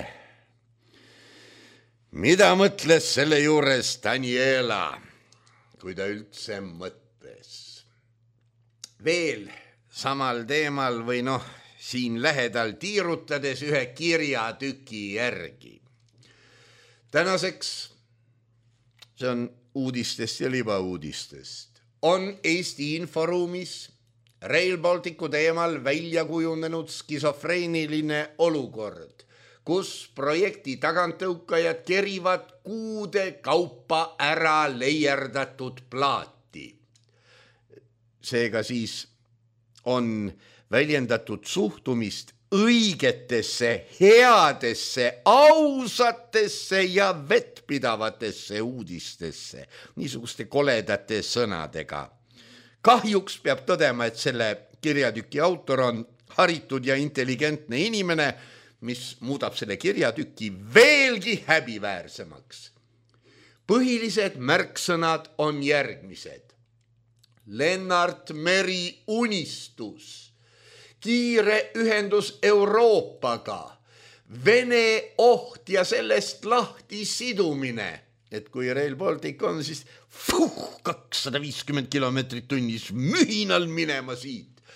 Mida mõtles selle juures Daniela, kui ta üldse mõtles? Veel samal teemal või noh, siin lähedal tiirutades ühe kirjatüki järgi. Tänaseks, see on uudistest ja libauudistest, on Eesti inforuumis Rail Balticu teemal välja kujunenud skisofreeniline olukord, kus projekti taganttõukajad kerivad kuude kaupa ära leierdatud plaati. Seega siis on väljendatud suhtumist õigetesse, headesse, ausatesse ja vettpidavatesse uudistesse, niisuguste koledate sõnadega. Kahjuks peab tõdema, et selle kirjatüki autor on haritud ja intelligentne inimene, mis muudab selle kirjatüki veelgi häbiväärsemaks. Põhilised märksõnad on järgmised. Lennart Meri unistus, kiire ühendus Euroopaga, Vene oht ja sellest lahti sidumine, et kui Rail Baltic on, siis fuh, kakssada viiskümmend kilomeetrit tunnis mühinal minema siit.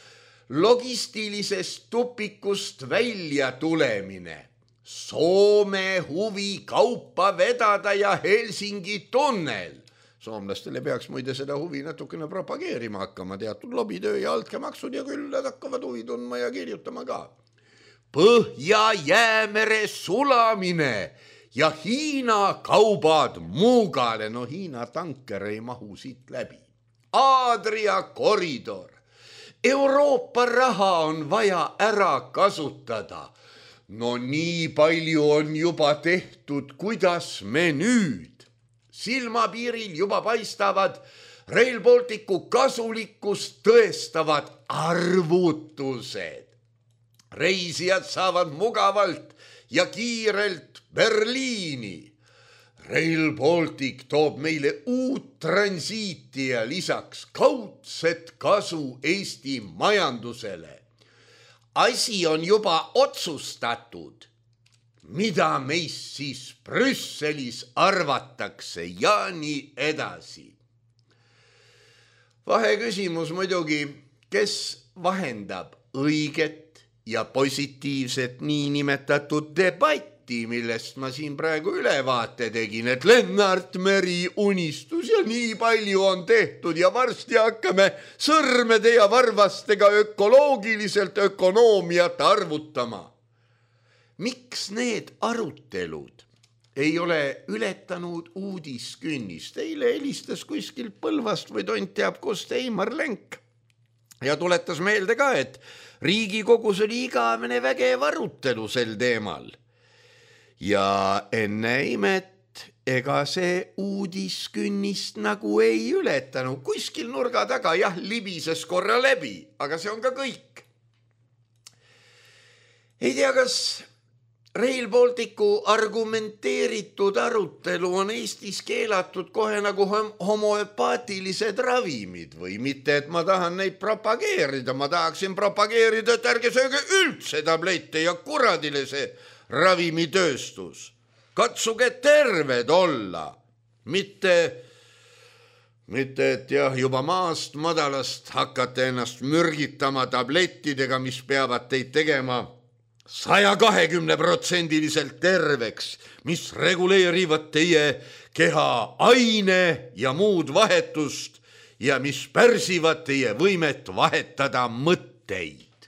logistilisest tupikust välja tulemine, Soome huvi kaupa vedada ja Helsingi tunnel. Soomlastele peaks muide seda huvi natukene propageerima hakkama, teatud lobitöö ja altkämaksud ja küll nad hakkavad huvi tundma ja kirjutama ka. Põhja-Jäämere sulamine ja Hiina kaubad Muugale, no Hiina tanker ei mahu siit läbi. Aadria koridor, Euroopa raha on vaja ära kasutada. No nii palju on juba tehtud, kuidas me nüüd? Silmapiiril juba paistavad Rail Balticu kasulikkust tõestavad arvutused. Reisijad saavad mugavalt ja kiirelt Berliini. Rail Baltic toob meile uut transiiti ja lisaks kaudset kasu Eesti majandusele. Asi on juba otsustatud. Mida meist siis Brüsselis arvatakse ja nii edasi. Vaheküsimus muidugi, kes vahendab õiget ja positiivset niinimetatud debatti, millest ma siin praegu ülevaate tegin, et Lennart Meri unistus ja nii palju on tehtud ja varsti hakkame sõrmede ja varvastega ökoloogiliselt ökonoomiat arvutama. Miks need arutelud ei ole ületanud uudiskünnist? Eile helistas kuskilt Põlvast või tont teab kust Eimar Lenk ja tuletas meelde ka, et Riigikogus oli igavene vägev arutelu sel teemal. Ja enne imet, ega see uudiskünnist nagu ei ületanud. Kuskil nurga taga jah, libises korra läbi, aga see on ka kõik. Ei tea, kas Rail Balticu argumenteeritud arutelu on Eestis keelatud kohe nagu homoöpaatilised ravimid või mitte, et ma tahan neid propageerida. Ma tahaksin propageerida, et ärge sööge üldse tablette ja kuradile see ravimitööstus. Katsuge terved olla, mitte, mitte et jah, juba maast madalast hakkate ennast mürgitama tablettidega, mis peavad teid tegema saja kahekümne protsendiliselt terveks, mis reguleerivad teie keha aine ja muud vahetust ja mis pärsivad teie võimet vahetada mõtteid.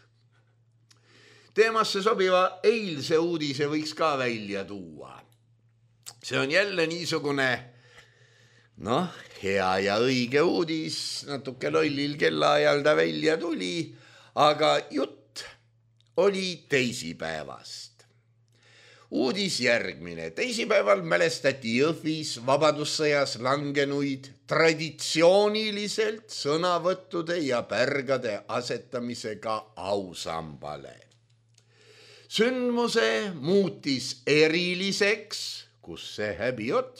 Teemasse sobiva eilse uudise võiks ka välja tuua. See on jälle niisugune, noh, hea ja õige uudis, natuke lollil kellaajal ta välja tuli, aga jutt oli teisipäevast. Uudis järgmine. Teisipäeval mälestati Jõhvis vabadussõjas langenuid traditsiooniliselt sõnavõttude ja pärgade asetamisega ausambale. Sündmuse muutis eriliseks, kus see häbi ots,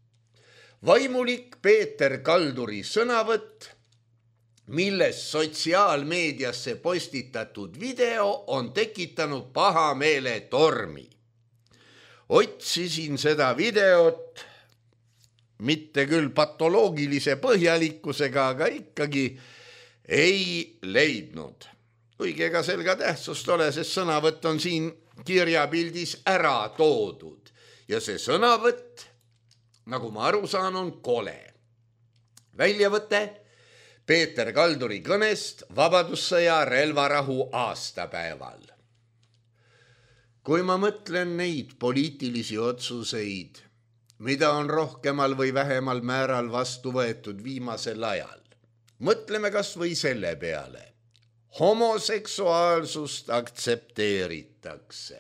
vaimulik Peeter Kalduri sõnavõtt, milles sotsiaalmeediasse postitatud video on tekitanud pahameele tormi. Otsisin seda videot, mitte küll patoloogilise põhjalikkusega, aga ikkagi ei leidnud. Kuigi ega selga tähtsust ole, sest sõnavõtt on siin kirjapildis ära toodud. Ja see sõnavõtt, nagu ma aru saan, on kole. Väljavõte Peeter Kalduri kõnest vabadussõja relvarahu aastapäeval. Kui ma mõtlen neid poliitilisi otsuseid, mida on rohkemal või vähemal määral vastu võetud viimasel ajal, mõtleme kas või selle peale. Homoseksuaalsust aktsepteeritakse.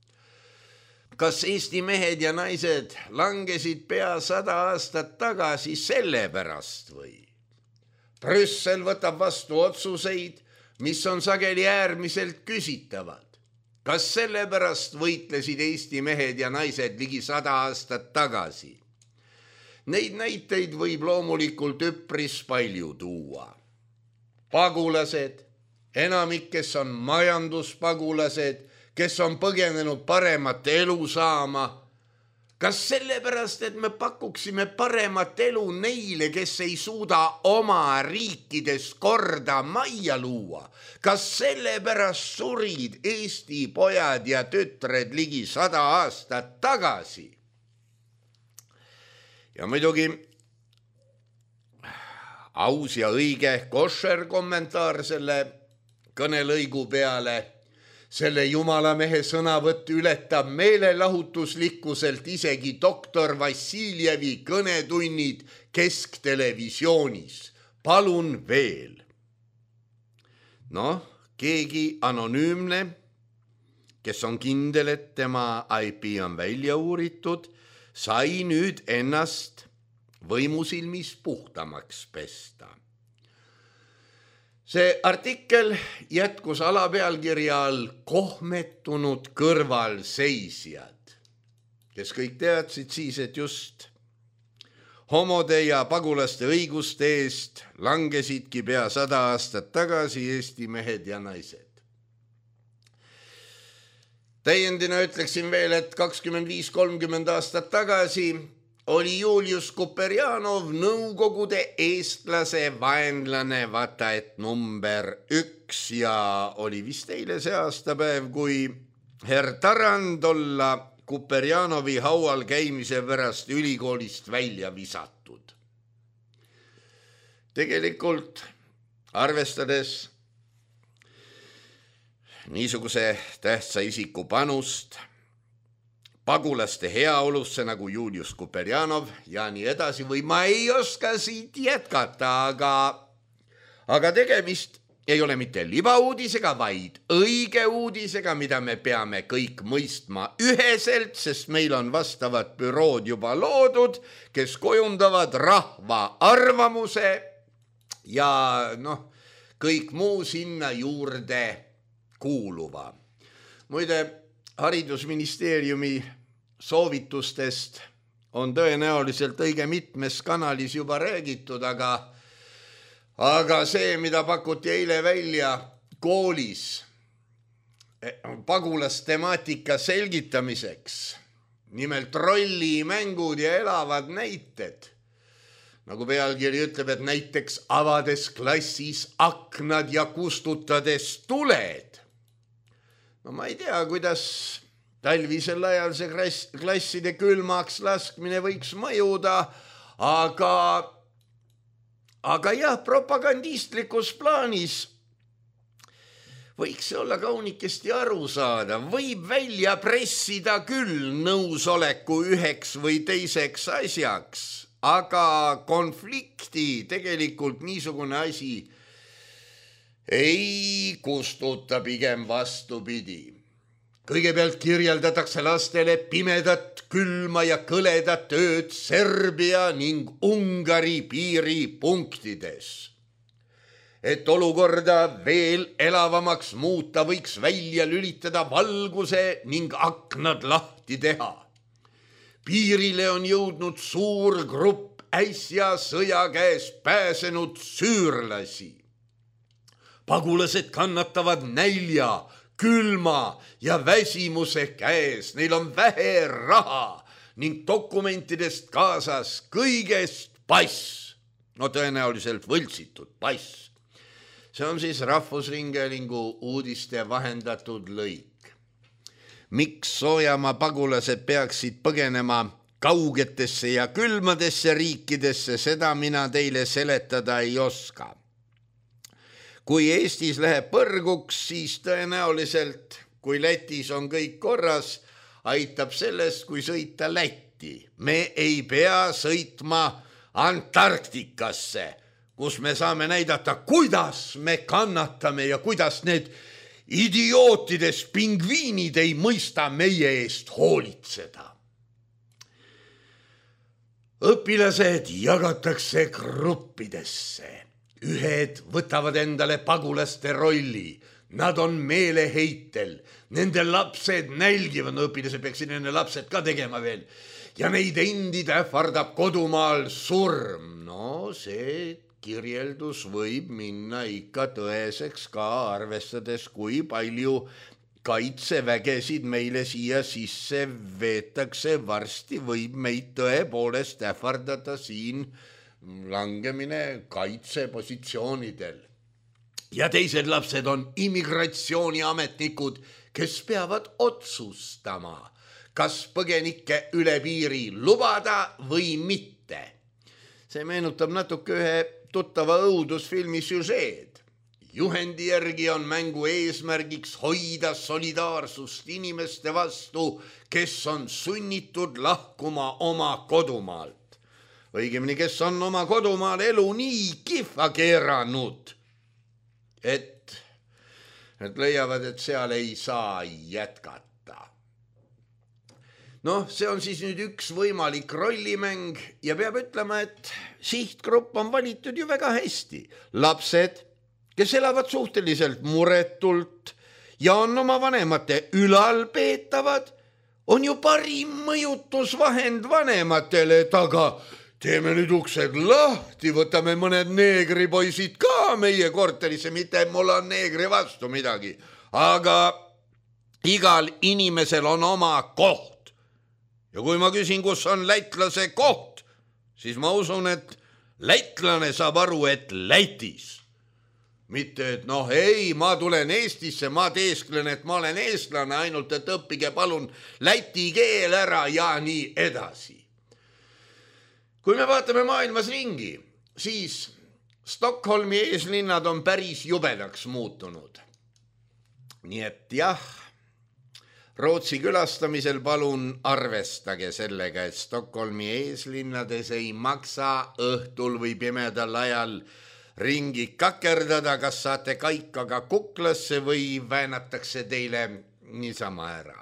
Kas Eesti mehed ja naised langesid pea sada aastat tagasi selle pärast või? Brüssel võtab vastu otsuseid, mis on sageli äärmiselt küsitavad. Kas sellepärast võitlesid Eesti mehed ja naised ligi sada aastat tagasi? Neid näiteid võib loomulikult üpris palju tuua. Pagulased, enamik, kes on majanduspagulased, kes on põgenenud paremat elu saama. Kas sellepärast, et me pakuksime paremat elu neile, kes ei suuda oma riikides korda majja luua? Kas sellepärast surid Eesti pojad ja tütred ligi sada aastat tagasi? Ja muidugi aus ja õige košer kommentaar selle kõnelõigu peale. Selle jumalamehe sõnavõtt ületab meelelahutuslikkuselt isegi doktor Vassiljevi kõnetunnid Kesktelevisionis. Palun veel. Noh, keegi anonüümne, kes on kindel, et tema I P on välja uuritud, sai nüüd ennast võimusilmis puhtamaks pesta. See artikkel jätkus alapealkirja all kohmetunud kõrvalseisjad, kes kõik teadsid siis, et just homode ja pagulaste õiguste eest langesidki pea sada aastat tagasi Eesti mehed ja naised. Täiendina ütleksin veel, et kakskümmend viis kolmkümmend aastat tagasi oli Julius Kuperjanov nõukogude eestlase vaenlane, vaata et number üks, ja oli vist eile see aastapäev, kui herr Tarand olla Kuperjanovi haual käimise pärast ülikoolist välja visatud. Tegelikult arvestades niisuguse tähtsa isiku panust pagulaste heaolusse nagu Julius Kuperjanov ja nii edasi, või ma ei oska siit jätkata, aga, aga tegemist ei ole mitte libauudisega, vaid õige uudisega, mida me peame kõik mõistma üheselt, sest meil on vastavad bürood juba loodud, kes kujundavad rahva arvamuse ja noh, kõik muu sinna juurde kuuluva. Muide, haridusministeeriumi soovitustest on tõenäoliselt õige mitmes kanalis juba räägitud, aga, aga see, mida pakuti eile välja koolis pagulastemaatika selgitamiseks, nimelt rollimängud ja elavad näited, nagu pealkiri ütleb, et näiteks avades klassis aknad ja kustutades tuled. No ma ei tea, kuidas talvisel ajal see klasside külmaks laskmine võiks mõjuda, aga, aga jah, propagandistlikus plaanis võiks see olla kaunikesti aru saada. Võib välja pressida küll nõusoleku üheks või teiseks asjaks, aga konflikti tegelikult niisugune asi ei kustuta, pigem vastupidi. Kõigepealt kirjeldatakse lastele pimedat, külma ja kõledat ööd Serbia ning Ungari piiripunktides. Et olukorda veel elavamaks muuta, võiks välja lülitada valguse ning aknad lahti teha. Piirile on jõudnud suur grupp äsja sõja käes pääsenud süürlasi. Pagulased kannatavad nälja, külma ja väsimuse käes. Neil on vähe raha ning dokumentidest kaasas kõigest pass. No tõenäoliselt võltsitud pass. See on siis Rahvusringhäälingu uudiste vahendatud lõik. Miks Soojamaa pagulased peaksid põgenema kaugetesse ja külmadesse riikidesse, seda mina teile seletada ei oska. Kui Eestis läheb põrguks, siis tõenäoliselt, kui Lätis on kõik korras, aitab sellest, kui sõita Lätti. Me ei pea sõitma Antarktikasse, kus me saame näidata, kuidas me kannatame ja kuidas need idiootidest pingviinid ei mõista meie eest hoolitseda. Õpilased jagatakse gruppidesse. Ühed võtavad endale pagulaste rolli. Nad on meeleheitel. Nende lapsed nälgivad, no õpilased peaksid nende lapsed ka tegema veel. Ja neid endid ähvardab kodumaal surm. No see kirjeldus võib minna ikka tõeseks ka arvestades, kui palju kaitsevägesid meile siia sisse veetakse, varsti võib meid tõepoolest ähvardada siin langemine kaitsepositsioonidel. Ja teised lapsed on immigratsiooniametnikud, kes peavad otsustama, kas põgenikke üle piiri lubada või mitte. See meenutab natuke ühe tuttava õudusfilmi süžeed. Juhendi järgi on mängu eesmärgiks hoida solidaarsust inimeste vastu, kes on sunnitud lahkuma oma kodumaalt. Õigemini, kes on oma kodumaal elu nii kihva keeranud, et, et leiavad, et seal ei saa jätkata. Noh, see on siis nüüd üks võimalik rollimäng ja peab ütlema, et sihtgrupp on valitud ju väga hästi. Lapsed, kes elavad suhteliselt muretult ja on oma vanemate ülalpeetavad, on ju parim mõjutusvahend vanematele, et aga teeme nüüd uksed lahti, võtame mõned neegripoisid ka meie korterisse, mitte mul on neegri vastu midagi, aga igal inimesel on oma koht. Ja kui ma küsin, kus on lätlase koht, siis ma usun, et lätlane saab aru, et Lätis. Mitte, et noh, ei, ma tulen Eestisse, ma teesklen, et ma olen eestlane, ainult et õppige palun läti keel ära ja nii edasi. Kui me vaatame maailmas ringi, siis Stockholmi eeslinnad on päris jubedaks muutunud. Nii et jah, Rootsi külastamisel palun arvestage sellega, et Stockholmi eeslinnades ei maksa õhtul või pimedal ajal ringi kakerdada, kas saate kaikaga kuklasse või väänatakse teile niisama ära.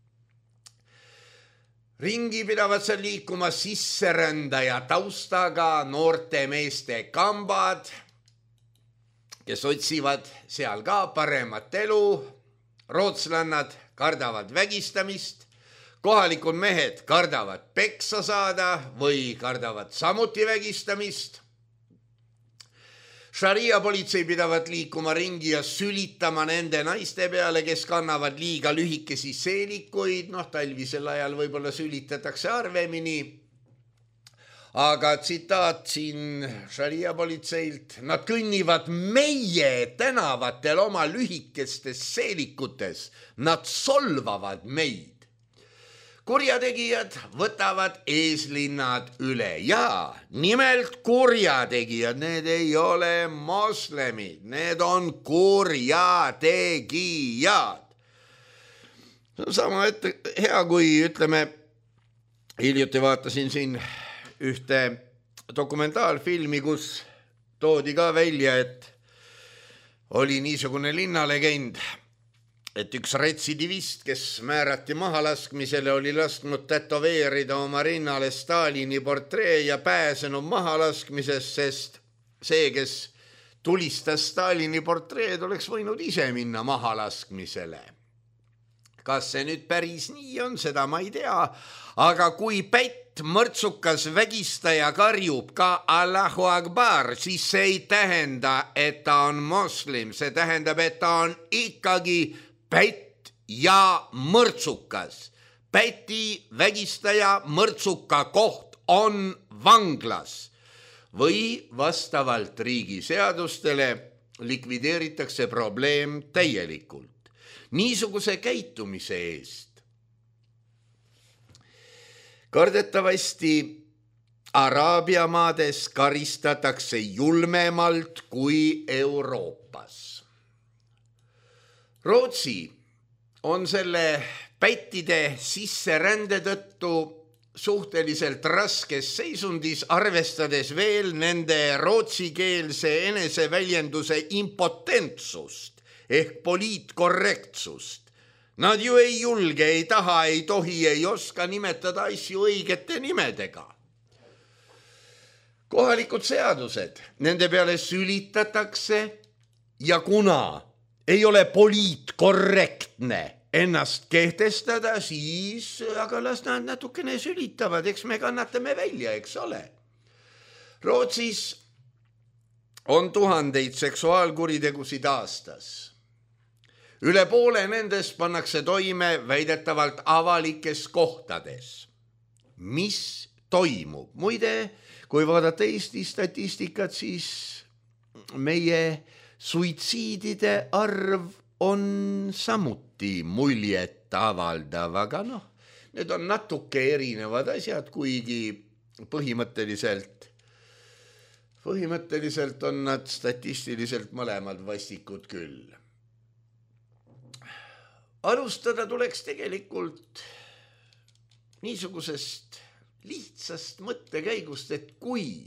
Ringi pidavad seal liikuma sisserändaja taustaga noorte meeste kambad, kes otsivad seal ka paremat elu. Rootslannad kardavad vägistamist, kohalikud mehed kardavad peksa saada või kardavad samuti vägistamist. Sharia politsei pidavad liikuma ringi ja sülitama nende naiste peale, kes kannavad liiga lühikesi seelikuid, noh talvisel ajal võib-olla sülitatakse harvemini. Aga tsitaat siin Sharia politseilt, nad kõnnivad meie tänavatel oma lühikestes seelikutes, nad solvavad meid. Kurjategijad võtavad eeslinnad üle ja nimelt kurjategijad, need ei ole moslemid, need on kurjategijad. See on sama ette, hea kui ütleme, hiljuti vaatasin siin ühte dokumentaalfilmi, kus toodi ka välja, et oli niisugune linnalegend, et üks retsidivist, kes määrati mahalaskmisele, oli lasknud tätoveerida oma rinnale Stalini portree ja pääsenud mahalaskmisest, sest see, kes tulistas Stalini portreed, oleks võinud ise minna mahalaskmisele. Kas see nüüd päris nii on, seda ma ei tea, aga kui pätt mõrtsukas vägistaja karjub ka Allahu Akbar, siis see ei tähenda, et ta on moslim, see tähendab, et ta on ikkagi pätt ja mõrtsukas. Päti vägistaja mõrtsuka koht on vanglas või vastavalt riigi seadustele likvideeritakse probleem täielikult. Niisuguse käitumise eest kardetavasti Araabia maades karistatakse julmemalt kui Euroopas. Rootsi on selle pättide sisserände tõttu suhteliselt raskes seisundis, arvestades veel nende rootsikeelse eneseväljenduse impotentsust ehk poliitkorrektsust. Nad ju ei julge, ei taha, ei tohi, ei oska nimetada asju õigete nimedega. Kohalikud seadused, nende peale sülitatakse ja kuna ei ole poliitkorrektne ennast kehtestada, siis aga las nad natukene sülitavad, eks me kannatame välja, eks ole. Rootsis on tuhandeid seksuaalkuritegusid aastas. üle poole nendest pannakse toime väidetavalt avalikes kohtades. Mis toimub? Muide, kui vaadata Eesti statistikat, siis meie suitsiidide arv on samuti muljet avaldav, aga noh, need on natuke erinevad asjad, kuigi põhimõtteliselt, põhimõtteliselt on nad statistiliselt mõlemad vastikud küll. Alustada tuleks tegelikult niisugusest lihtsast mõttekäigust, et kui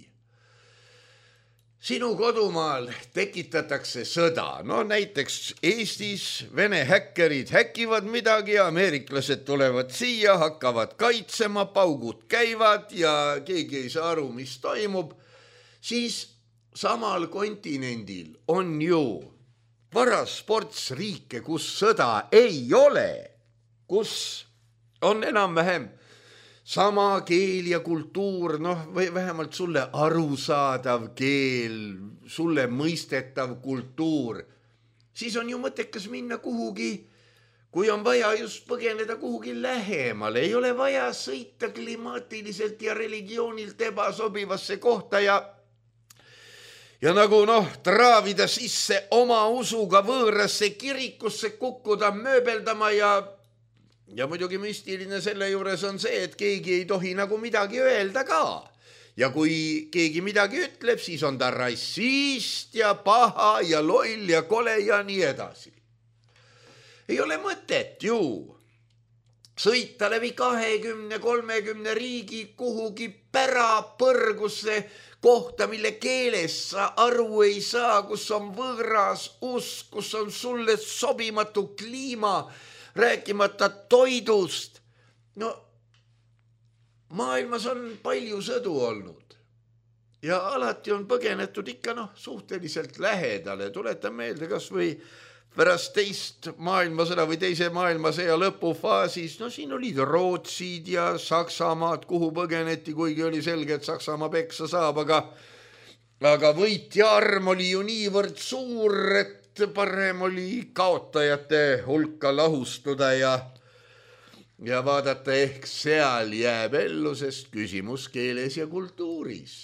sinu kodumaal tekitatakse sõda, no näiteks Eestis Vene häkkerid häkivad midagi ja ameeriklased tulevad siia, hakkavad kaitsema, paugud käivad ja keegi ei saa aru, mis toimub, siis samal kontinendil on ju varas ports riike, kus sõda ei ole, kus on enam-vähem sama keel ja kultuur, noh, või vähemalt sulle arusaadav keel, sulle mõistetav kultuur, siis on ju mõttekas minna kuhugi, kui on vaja just põgeneda kuhugi lähemale, ei ole vaja sõita klimaatiliselt ja religioonilt ebasobivasse kohta ja ja nagu noh, traavida sisse oma usuga võõrasse kirikusse, kukkuda mööbeldama ja ja muidugi müstiline selle juures on see, et keegi ei tohi nagu midagi öelda ka. Ja kui keegi midagi ütleb, siis on ta rassist ja paha ja loll ja kole ja nii edasi. Ei ole mõtet ju sõita läbi kahekümne kolmekümne riigi kuhugi pärapõrgusse kohta, mille keeles sa aru ei saa, kus on võõras usk, kus on sulle sobimatu kliima, rääkimata toidust. No maailmas on palju sõdu olnud ja alati on põgenetud ikka noh, suhteliselt lähedale. Tuletan meelde kas või pärast teist maailmasõda või teise maailmasõja lõpufaasis, no siin olid Rootsid ja Saksamaad, kuhu põgeneti, kuigi oli selge, et Saksamaa peksa saab, aga, aga võitja arm oli ju niivõrd suur, et parem oli kaotajate hulka lahustuda ja, ja vaadata, ehk seal jääb ellu, sest küsimus keeles ja kultuuris.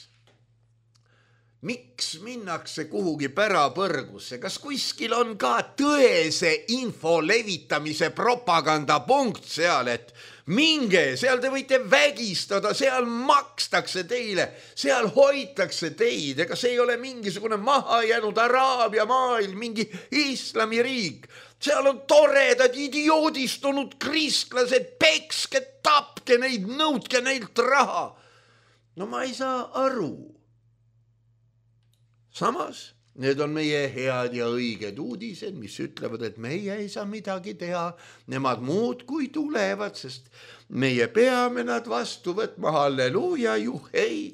Miks minnakse kuhugi pärapõrgusse? Kas kuskil on ka tõese info levitamise propagandapunkt seal, et minge, seal te võite vägistada, seal makstakse teile, seal hoitakse teid, ega see ei ole mingisugune maha jäänud Araabia maailm, mingi islamiriik. Seal on toredad idioodistunud kristlased, pekske, tapke neid, nõudke neilt raha. No ma ei saa aru. Samas, need on meie head ja õiged uudised, mis ütlevad, et meie ei saa midagi teha. Nemad muud kui tulevad, sest meie peame nad vastu võtma, halleluuja, juhei.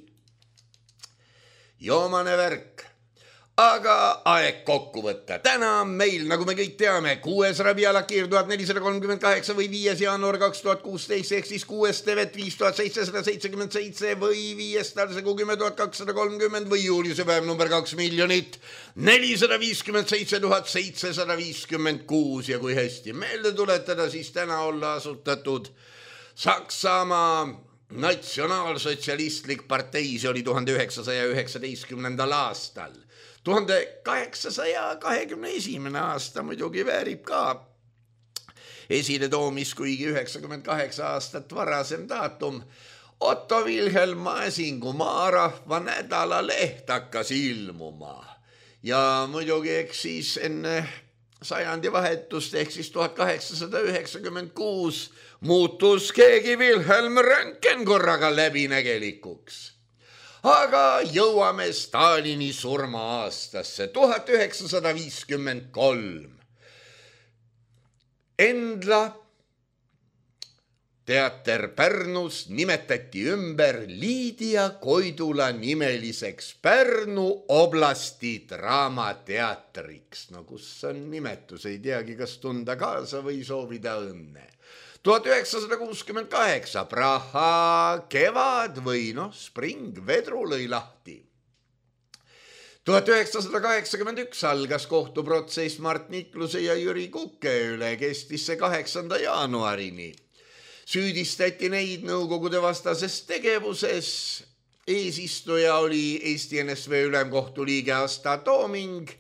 Joomane värk. Aga aeg kokku võtta. Täna on meil, nagu me kõik teame, kuues rabialakir tuhat nelisada kolmkümmend kaheksa või viies jaanuar kaks tuhat kuusteist, ehk siis kuues tevet viis tuhat seitsesada seitsekümmend seitse või viies talsegu kümme tuhat kakssada kolmkümmend või juuliuse päev number kaks miljonit nelisada viiskümmend seitse tuhat seitsesada viiskümmend kuus. Ja kui hästi meelde tuletada, siis täna olla asutatud Saksamaa natsionaalsotsialistlik partei, see oli tuhande üheksasaja üheksateistkümnendal aastal. tuhande kaheksasaja kahekümne esimene aasta muidugi väärib ka esile toomis, kuigi üheksakümmend kaheksa aastat varasem daatum. Otto Wilhelm Maasingu Maarahva nädalaleht hakkas ilmuma ja muidugi eks siis enne sajandi vahetust ehk siis tuhat kaheksasada üheksakümmend kuus muutus keegi Wilhelm Röntgen korraga läbinägelikuks. Aga jõuame Stalini surma aastasse tuhat üheksasada viiskümmend kolm. Endla teater Pärnus nimetati ümber Liidia Koidula nimeliseks Pärnu oblasti draamateatriks. No kus on nimetus, ei teagi, kas tunda kaasa või soovida õnne. tuhat üheksasada kuuskümmend kaheksa Praha kevad või noh, spring vedru lõi lahti. tuhat üheksasada kaheksakümmend üks algas kohtuprotsess Mart Nikluse ja Jüri Kuke üle, kestis see kaheksanda jaanuarini. Süüdistati neid nõukogude vastases tegevuses. Eesistuja oli Eesti N S V ülemkohtu liige Asta Tooming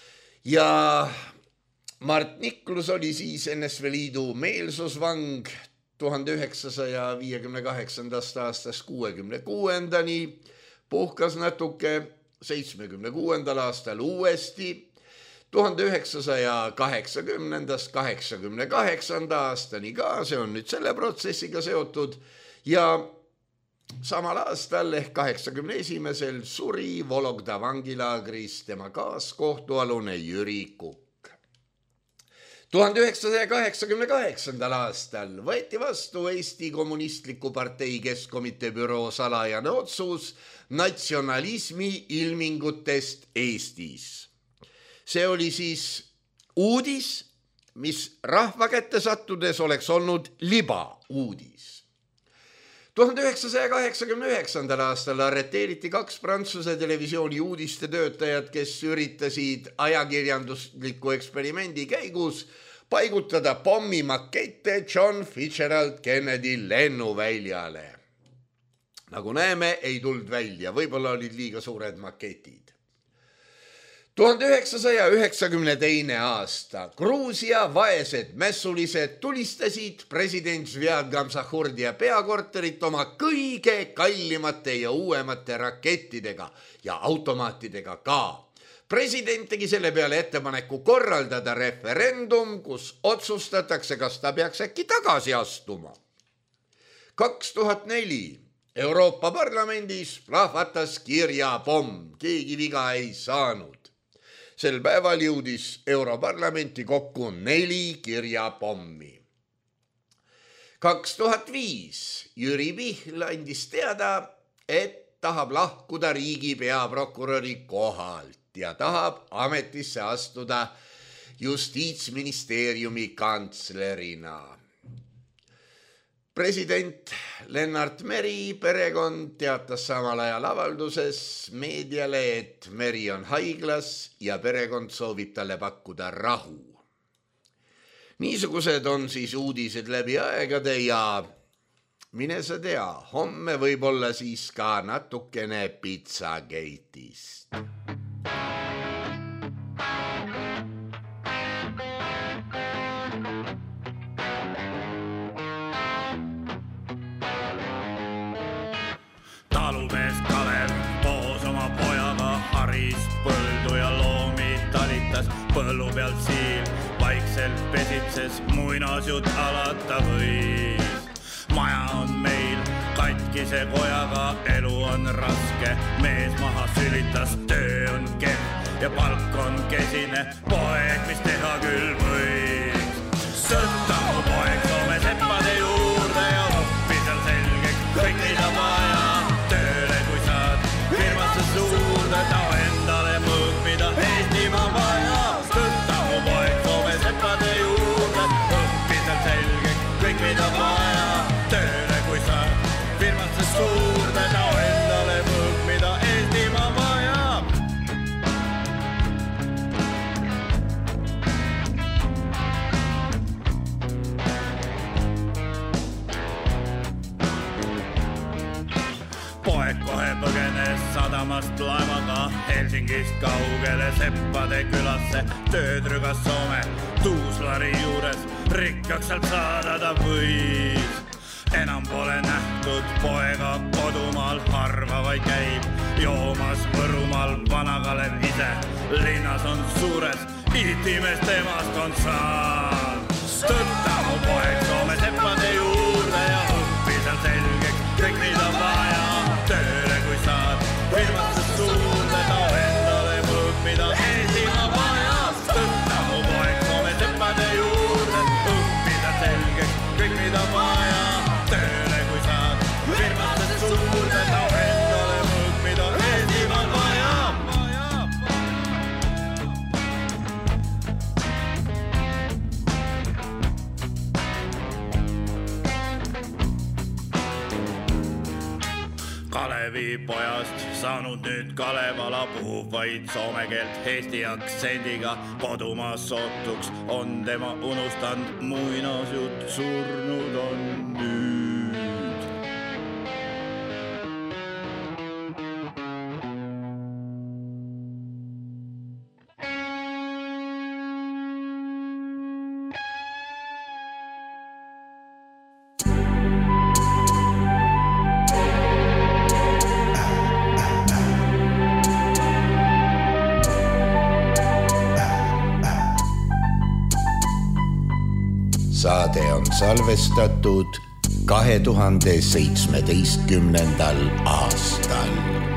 ja Mart Niklus oli siis N S V Liidu meelsusvang tuhande üheksasaja viiekümne kaheksandast aastast kuuekümne kuuendani, puhkas natuke seitsmekümne kuuendal aastal uuesti, tuhande üheksasaja kaheksakümnendast kaheksakümne kaheksanda aastani ka, see on nüüd selle protsessiga seotud ja samal aastal ehk kaheksakümne esimesel suri Vologda vangilaagris tema kaaskohtualune Jüri Kukk. tuhande üheksasaja kaheksakümne kaheksandal aastal võeti vastu Eesti Kommunistliku Partei Keskkomitee büroo salajane otsus natsionalismi ilmingutest Eestis. See oli siis uudis, mis rahva kätte sattudes oleks olnud libauudis. tuhande üheksasaja kaheksakümne üheksandal aastal arreteeriti kaks Prantsuse televisiooni uudiste töötajat, kes üritasid ajakirjandusliku eksperimendi käigus paigutada pommimakette John Fitzgerald Kennedy lennuväljale. Nagu näeme, ei tulnud välja, võib-olla olid liiga suured maketid. tuhande üheksasaja üheksakümne teine aasta Gruusia vaesed mässulised tulistasid president Zviad Gamsahurdia peakorterit oma kõige kallimate ja uuemate rakettidega ja automaatidega ka. President tegi selle peale ettepaneku korraldada referendum, kus otsustatakse, kas ta peaks äkki tagasi astuma. kaks tuhat neli Euroopa Parlamendis plahvatas kirjapomm, keegi viga ei saanud. Sel päeval jõudis Europarlamenti kokku neli kirjapommi. kaks tuhat viis Jüri Pihl andis teada, et tahab lahkuda riigi peaprokuröri kohalt ja tahab ametisse astuda Justiitsministeeriumi kantslerina. President Lennart Meri perekond teatas samal ajal avalduses meediale, et Meri on haiglas ja perekond soovib talle pakkuda rahu. Niisugused on siis uudised läbi aegade ja mine sa tea, homme võib olla siis ka natukene Pizzagate'ist. Talumees Kalev koos oma pojaga haris põldu ja loomi talitas põllu pealt siil. Vaikselt pesitses muinasjut alata võis. Maja on meil katkise kojaga, elu on raske. Mees maha sülitas, töö on kehv ja palk on kesine. Poeg, mis teha küll võiks. Sõtta mu poeg Soome seppade juurde ja õppi seal selgeks kõik mida vaja. Tööle kui saad firmasse suurde, tao endale mõõg mida Eestimaa vaja. Sõtta mu poeg Soome seppade juurde, õppi seal selgeks kõik mida vaja. Tööle kui saad firmasse suurde, tao endale mõõg mida Eestimaa vaja. Poeg kohe põgenes sadamast laevaga Helsingist kaugele Seppade külasse. Tööd rügas Soome Tuuslari juures, rikkaks sealt saada ta võis. Enam pole nähtud poega kodumaal, harva vaid käib joomas Võrumaal. Vana-Kalev ise linnas on suures, itimes temast on saal. Tõtta mu poeg Soome Seppade juurde ja õppi seal selgeks kõik mida vaja. Tööle kui saad firmasse suurde, tao endale mõõg mida Eestimaa vaja. Tõtta mu poeg Soome Seppade juurde, õppi seal selgeks kõik mida vaja. Tööle kui saad firmasse suurde, tao endale mõõg mida Eestimaa vaja. Kalevi pojast saanud nüüd Kalevala puhub vaid soome keelt Eesti aktsendiga kodumaa sootuks on tema unustanud muinasjutt surnud on nüüd. Saade on salvestatud kahe tuhande seitsmeteistkümnendal aastal.